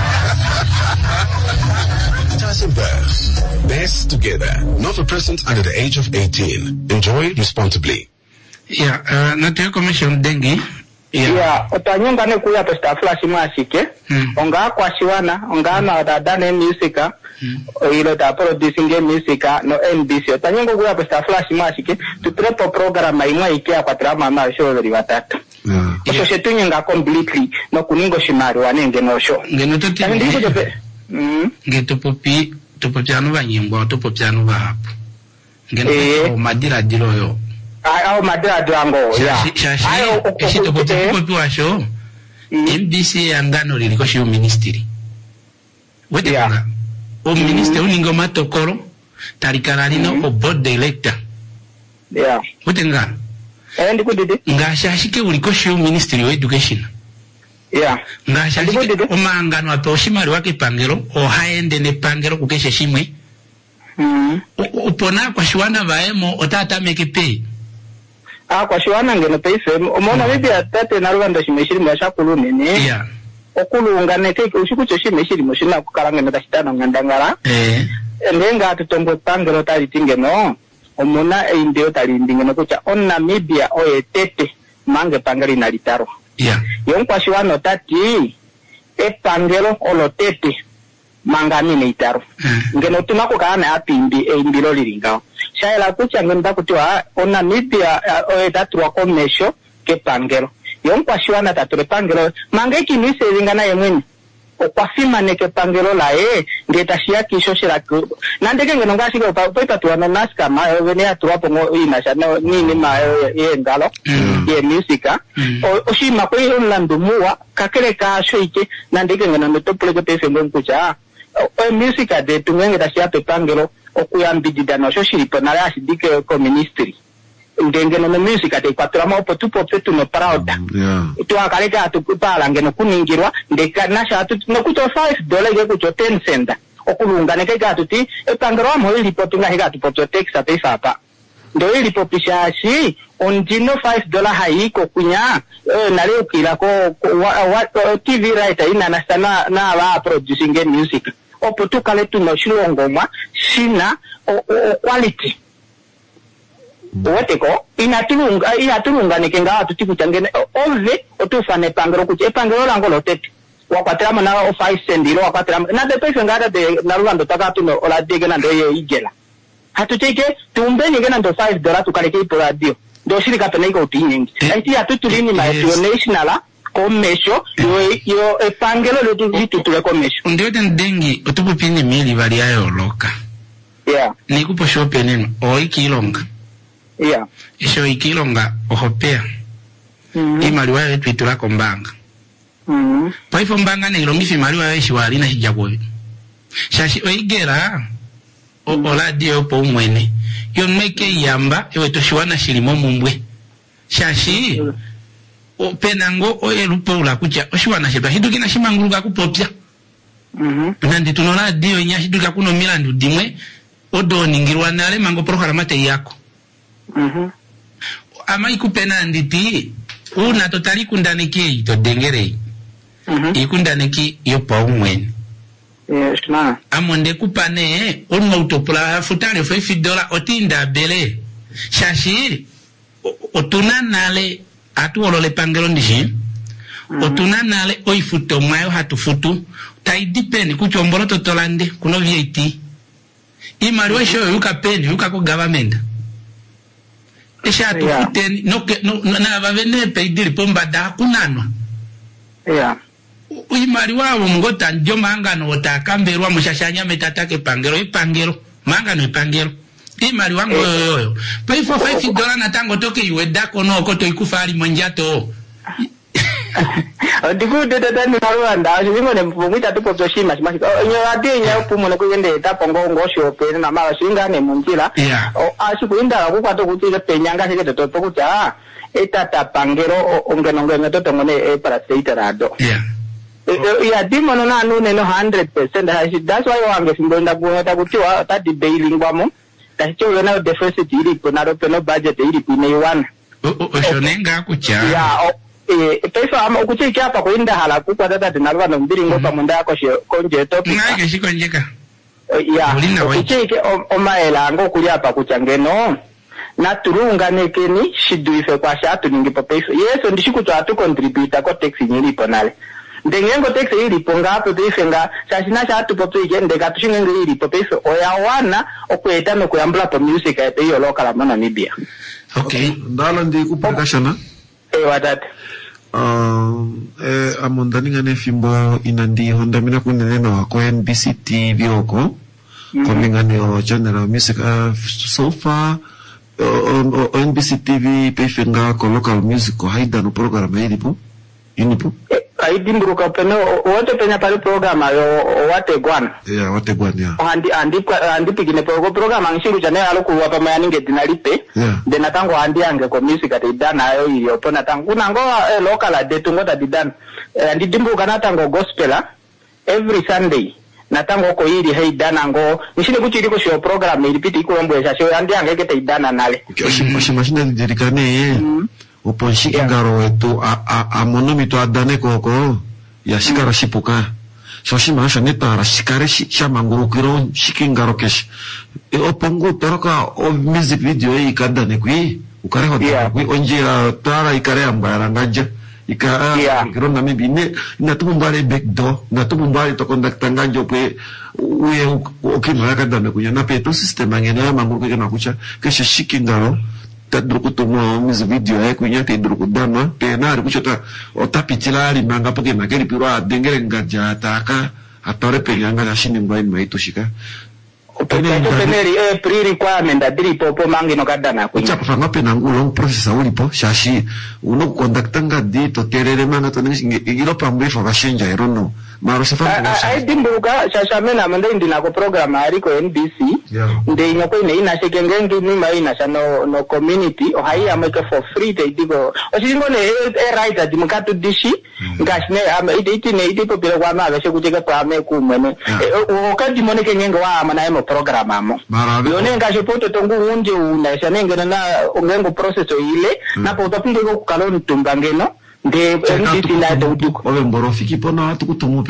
Tassim Bears. Best together. Not for persons under the age of eighteen. Enjoy responsibly. Yeah, uh, not your commission dengue. Yeah, yeah otanyunga ne kuya to staff flash mashike. Mm. Onga kwa shiwana, onga na dadane musika. Mm. Ilo ta producing musica no N B C tanyengo kuya pesta flash mashike tu trepo programa imwa ikia kwa trama ma show veri batatu yeah. Osho shetunyenga completely no kuningo shimari wanenge no show ngeno toti ndiko jope mm ngeto popi to popiano banyimbo to popiano ba hapo ngeno eh. Madira dilo yo ai au madira drango ya ayo kishito popi popi wa show mm. N B C angano liliko show ministry wete yeah. O minister uningo matokoro tarikaralino mm -hmm. o board director yeah utenga eh ndiko dede ngashashike uliko show ministry of education yeah ngashashike omangano atoshimari wake pangero o haende ne pangero kukeshe shimwe mhm upona kwa shwana baemo otata make pay ah kwa shwana ngene pay fem omona bibi atate narubanda shimeshiri mwashakulu nene yeah okulungane keke ushikucho shimeshiri mushina kukaranga metashitana ngandangara eh ndenga tutombo tangero tali tingeno omuna indio tali ndingeno kucha on Namibia oye tete mange pangeri na litaro yeah yonkwa shiwano tati e pangelo olo tete mangani ne itaro mm. ngeno tunako kana apimbi e imbilo liringao shaela kucha ngenda kutwa on Namibia oye tatu wa komesho ke pangelo yonkwa shiwana tatu pangelo mangeki nise lingana yemweni okwafima neke pangelo la e ngeta shia kisho shiraku nandeke ngeno ngashike opapa tuwana naska ma vene atuwapo ngo ina shana nini ma ye ngalo mm. ye musika mm. o shima ko yonlandumuwa kakele ka shoike nandeke ngeno metopole pefe ngonkucha o musika de tungenge ta shia pangelo okuyambidida no shoshiripo na ya shidike ko ministry ndenge no music ate kwatrama opo tupo petu no prauda yeah itu akaleka atukupala ngeno kuningirwa ndeka nasha atu no kuto five dollars ge kuto ten cents okulunga nekeka atuti epangero amo ili potunga hega tupoto texa pesa hapa ndo ili popisha shi ondino five dollars haiko kunya eh, na leo kila ko, ko wa, wa, T V writer ina nastana na wa producing music opo tukale tuno shilongoma shina o, o, o quality weteko inatulunga inatulunga nekenga atuti kuchangene ove otufane pangero kuche pangero lango lotete wakwatrama na o five cents ilo wakwatrama na de pesa ngada de narulando takatu no ola dege na ndo ye igela hatuteke tumbeni ngena ndo five dollars tukaleke ipo radio ndo shirika peneko utinyingi aiti atutulini ma national commercial yo yo epangelo letu vitu tule commercial ndio dendengi otupupini mili bali ayo loka yeah nikupo shope neno o ikilonga yeah isho ikilonga ohopea mm -hmm. imali wae twitula kombanga mm -hmm. pa ifo mbanga ne ilongifi mali wae shiwali na hijagoyo shashi oigera o mm -hmm. ola dio po umwene yo meke yamba ewe toshiwana shilimo mumbwe shashi mm -hmm. o penango o elupo ula kucha oshiwana sheba hidukina shimanguluka kupopya mhm mm nandi tunola dio nyashiduka kuno milandu dimwe odo ningirwa nale mango programa te yako mhm mm ama ikupena nditi una totali kundaniki to dengere mhm mm ikundaniki yo pa umwene yes na amonde kupane onwa utopula futane five dollars otinda bele shashi otuna nale atu olole pangelo ndishi mm -hmm. otuna nale oifuto mayo hatu futu taidipeni kuchombolo totolande kuno V A T imariwa mm -hmm. show yuka peni yuka ko government esha atu yeah. futeni no, no na bavene peidiri pomba da kunanwa yeah imariwa abo ngota ndio mangano otakamberwa mushashanya metatake pangelo ipangelo mangano ipangelo imari wangu yoyo pay for five dollars na tango toke iwe dako no koto ikufari monjato ndiku de de de na Rwanda jingo ne mfumita tupo toshima shima nyo ati nya pumo ne kugende tapongo ngosho pe na mara shinga ne munjira o asikuinda ku kwato kuti penyanga sike to to kuta etata pangero ongeno ngeno to ngone e para state rado yeah ya dimono na nune no one hundred percent that's why wange singonda kuota kutiwa tadi bailing kwamo tacho yona deficit ili ponaro peno budget ili pine one o o shonenga kucha ya eh pesa ama ukuchiki hapa kuinda hala kwa data dinalwa no mbiringo pa munda yako konje topic ngake shikonjeka ya ukuchiki o maela ngo kuli hapa kuchangeno na turunga nekeni shiduife kwa shatu ningi pa pesa yeso ndishikuto atu contribute ko tax nyiri ponale ndengengo tax ili ponga hapo tuifenga sashina shatu popo igende katushinga ili popesa oya wana okweta no kuyambula po music ya hiyo local amana Namibia okay ndala ndi kupakashana eh watata uh eh amondani ngane fimbo inandi honda mina kuneneno ko N B C T V oko mm -hmm. komingane o general music uh, so far uh, on N B C T V pefenga ko local music ko haida no programa ilipo inipo aidimburuka peno wote penya pale programa yo wate gwan yeah wate gwan yeah andi andi andi pigine pro programa ngishiru chane aloku wapa mayaninge dinalipe yeah then atango andi ange ko music atidana ayo iyo pona tangu nango eh, local ade ngota didana eh, andi dimburuka natango gospel every Sunday natango ko yiri heidana ngo nishine kuchiri ko show program ilipiti iko mbwesha show andi ange kete idana nale oshi mashina dedikane mm. Uponshiki yeah. Ngaro etu a a a monomito adane koko ya shikara mm. shipuka shoshi masha neta shikare shamanguru kiro shikingaro kesh e opongo toroka o music video e kadane kui ukare hoda yeah. kui onjira tara ikare ambara ngaja ika yeah. kiro na mibine na tumumbale backdoor na tumumbale to conducta ngajo pe uye okimara kadane kunya na peto system ngena manguru kena kucha kesha shikingaro tadruku tomo music video e kunya te druku dama pe na ri kuchota otapitila manga pake makeri piro adengere ngaja taka atore pe yanga na shini mbai mai toshika Peneri peneri eh pre-requirement adiri popo mangi no kadana ku. Ucha pafanga penangu long process ulipo shashi uno kondaktanga di to terere manga to ningi igiro pambe fa bashenja irono maro sefa ko. Ai dimbuka shasha mena mande ndina ko program ari ko N B C. Nde nyoko ine ina shekengengi ni mai na no no community o hai ameka for free te digo. O singo ne e right adi mukatu dishi ngashne am ite ite ne ite ko pira kwa ma bashe kuteka kwa me ku mene. O kadi moneke ngenga wa amana emo program amo. Yone ngashe poto tongu unje una shanenge na ongengo process ile na poto pinge ko kalon tumbangeno de N B C na do duko. Owe mboro fiki pona atu kutumupe.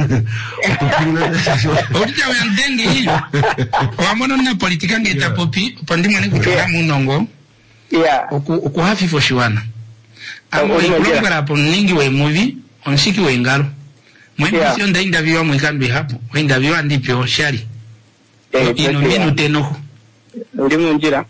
Otita wendengi hiyo. Wamono na politika ngeta popi pandimwe ni kuchora munongo. Yeah. Oku oku hafifo shiwana. Amo ikulongera hapo ningi we movie onshiki we ngalo. Mwenye nda interview wa mwikambi hapo. We interview andipyo shari. Ino minu teno. Ndimu njira.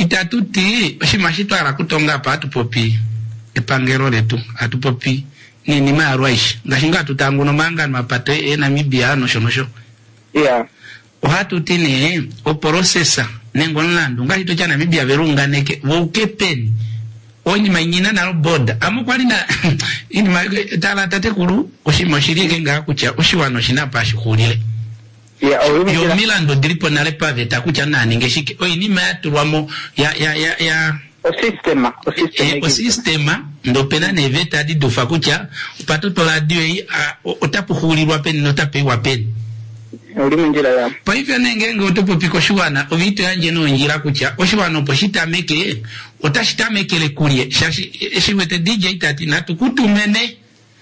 Itatuti oshimashito ara kutonga pa atupopi. Epangero letu atupopi ni ni marwaish. Ngashinga tutangu no manga mapate e Namibia no shonosho. Yeah. Ohatu tine o processa nengo nlandu ngahito cha Namibia verunga neke wo kepeni. Onyi manyina na boda amukwali na ini ma tala tate kulu oshimoshirike ngakucha oshiwano shinapashi kulile. Yeah, yo milando diripo na repave takucha nani ngeshike o ini matulwamo ya ya ya ya o sistema o sistema e, o sistema ndo pena neveta di dofa kucha patoto la dio otapu hulirwa peni notape wa peni uri njira ya pa hivyo nengenge otopo piko shwana ovito yanje no njira kucha oshiwana oposhita meke otashita meke le kulie shashi shiwete D J tati natukutumene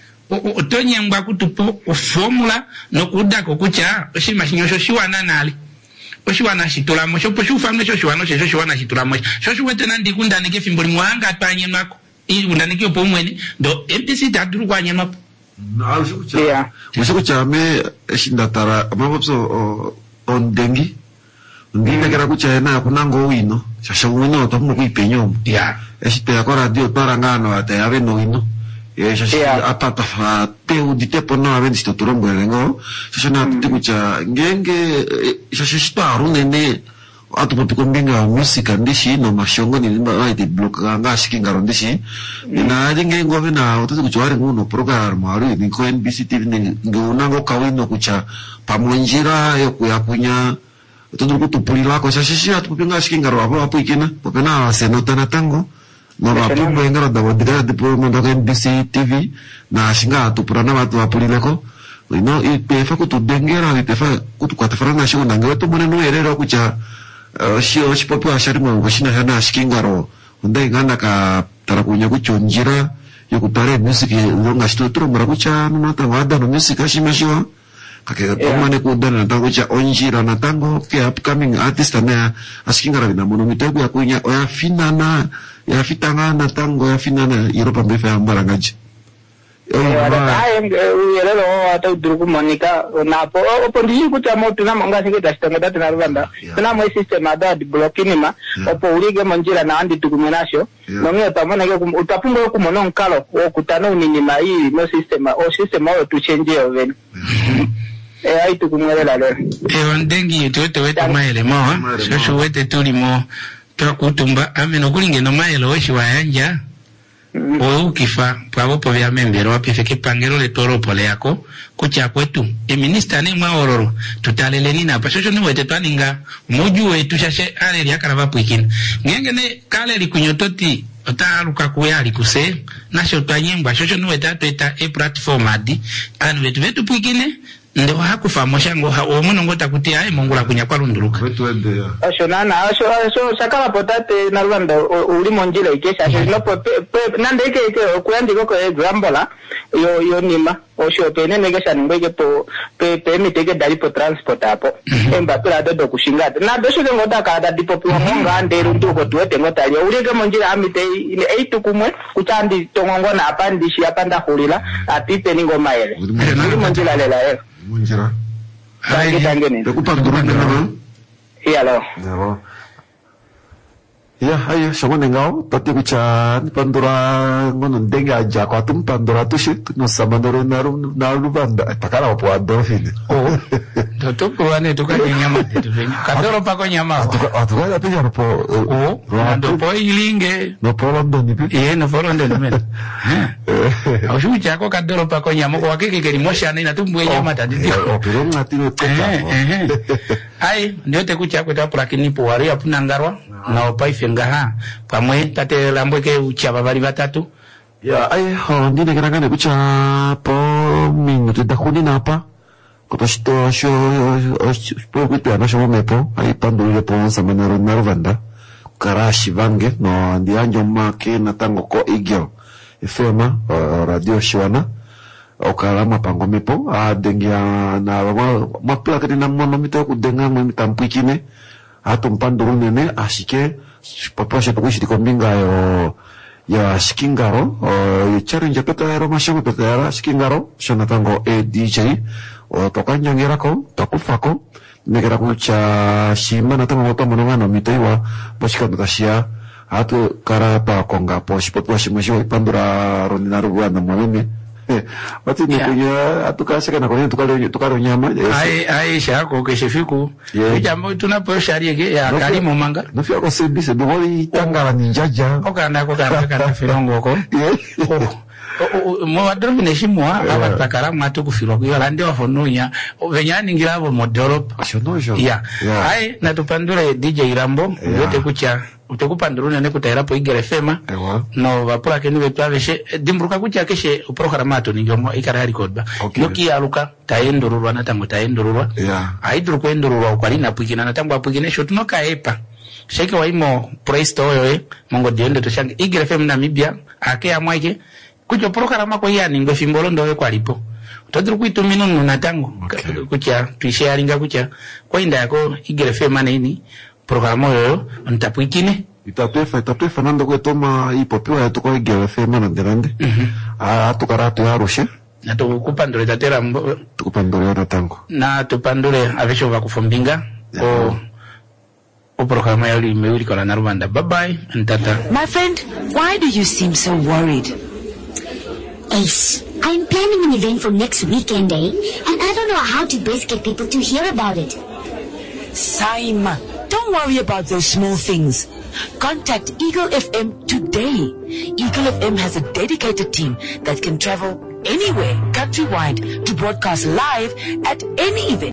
otonye ngwa kutupo o formula no kudako kucha oshima shinyosho shiwana nali oshiwana shitula mo shopo shufamne sho shiwana sho shiwana shitula mo sho shiwete nandi kundane ke fimboli mwanga atanye nako ili kundane ke opo mwene ndo M P C taturu kwa nyema na usikucha yeah. Usikucha me shindatara mabopso on dengi ndine kera kucha na kunango wino shasha wino to mu kuipenyo ya esite akora dio tarangano ate ave no wino e shasha yeah. Apata fa te udite pono ave disto turombo lengo shasha na mm. Tikucha ngenge shasha shita runene atu popi kombinga musika ndishi no mashongo ni nimba waiti bloka nga shikinga rondishi na ajenge ngove na ototo kuchware nguno program ari ni ko N B C T V ni nguna kawino kucha pamonjira yo kuyakunya ototo kutupulila ko shashishi atu popi nga shikinga ro apo ikina popena senota na tango no ba pombo ngara da wadira de pro manda N B C T V na shinga atu purana watu apulileko no ipefa kutudengera ipefa kutukwatafara na shona ngato mone no erero kucha shio shipopo ashari mwa shina hana shikingaro ndai ngana ka tarakunya kuchonjira yokutare music longa shitotro mara kucha nota wada no music ashimashwa kake tomane kudana na kucha onjira na tango ke upcoming artist na ashikingara bina mono mitabu ya kunya oya finana ya fitanga na tango ya finana Europa mbefa ambarangaji ai uyelelo ata duruku monika na po opondi kucha moto na manga sike tashitanga data na Rwanda tuna mo system ada di blocking ma opo ulige monjira na andi tukumenasho nonge tamona ke utapunga ku monon kalo o kutana unini mai no system o system o tu change oven eh ai tukumwela le e ondengi yote wete maele mo shosho wete tulimo twakutumba ameno kulinge no maele oshi wayanja o ukifa pwabo po vya membero wapifeke pangero le toro pole yako kucha kwetu e minister ne mwa ororo tutalele nina pa shosho ni wete twaninga moju wetu shashe ale ya karava pwikina ngenge ne kale likunyototi otaruka kuyali kuse nasho twanyengwa shosho ni wete atweta e platform adi anu wetu wetu pwikine ndo hakufa moshango ha omuno ngota kuti ai mongula kunya kwa lunduruka asho nana asho asho sakala potate na Rwanda uli monjira ikesha asho no pe nande ke ke kuyandi ko example yo yo nima osho pe ne ngesha ngwege po pe pe miteke dali po transport apo emba pela do kushinga na dosho ngota ka da dipo po monga nderu nduko tuwete ngota yo uli ke monjira amite ile eight kumwe kuchandi tongongo na apandi shi apanda hulila atipe ningo maele uli monjira lela eh munjira ai tangene kupa durunga na iya lo nabo Ya, ayo, sama nengau, tadi kucan, pandora, ngono, denga aja, kau tum pandora tu sih, no sama naru naru naru banda, takkan apa ada ini. Oh, itu peruan itu kan yang nyaman itu, kadang orang pakai nyaman. Atu atu kan tapi jangan po. Oh, ando po ilinge. No po London itu. Iya, no po London men. Aku sih cakap kadang orang pakai nyaman, kau kaki kiri motion ini nanti buat nyaman tadi. Oh, belum nanti itu. Ai, ndio te kucha kweta prakini puwari apu nangarwa na opai fengaha pamwe tate lambo ke ucha babali batatu. Ya, ai ho ndi negara kana kucha po minuto da kuni napa. Koto shito sho po kuta na sho mepo ai panduri po sama naro narvanda. Karashi vange no ndi anjo make na tango ko igyo. Efema radio shwana. Okala mapango mepo a dengia na ma maplaka ni namono mito ku denga mo mitampu kine atum panduru nene asike papa se pokoi di kombinga yo ya skingaro o challenge peta ero masho peta era skingaro shona tango e D J o tokanya ngira ko takufako negera ku cha shima na tango to mononga no mitaiwa poshika mutashia atu karapa konga posh potwa shimosho pandura roninaru bwana mwene. Wati ni kunya atukase kana kwenye tukalo tukalo nyama. Ai ai shako ke shefiku. Ijambo tunapo sharia ke ya karimu manga. Nafia ko sebise bogoli tangala ninjaja. Okanda ko kana kana firongo ko. Mo wadro bineshimwa abatakara matu kufirwa ko yalande wafononya. Venyani ngirabo modoro. Ashonojo. Ya. Ai natupandure D J Rambo yote kucha. Utekupanduruna ne kutaira po igere fema no vapura ke niwe twaveshe dimruka kucha keshe uprogramato ningomo ikara record ba noki aluka taendururwa na tango taendururwa aidru kwendururwa kwalina pwikina na tango apwikine shot no kaepa sheke waimo presto oyo mongo diende to shange igere fema na Namibia ake amwaike kucho programa ko yani ngo fimbolo ndo kwalipo utadru kuitu minunu na tango kucha tuisharinga kucha kwa inda yako igere fema nini programa yo ntapwikine itapefa itapefa nando kwetoma ipopiwa yatuko igere fema na ndelande a tukaratu ya rushe na tukupandure tatera tukupandure na tango na tupandure avesho vakufombinga o o programa ya limeuri kola na Rwanda. Bye bye ntata. My friend, why do you seem so worried? Ace, I'm planning an event for next weekend, eh? And I don't know how to best get people to hear about it. Saima, don't worry about those small things. Contact Eagle F M today. Eagle F M has a dedicated team that can travel anywhere countrywide to broadcast live at any event.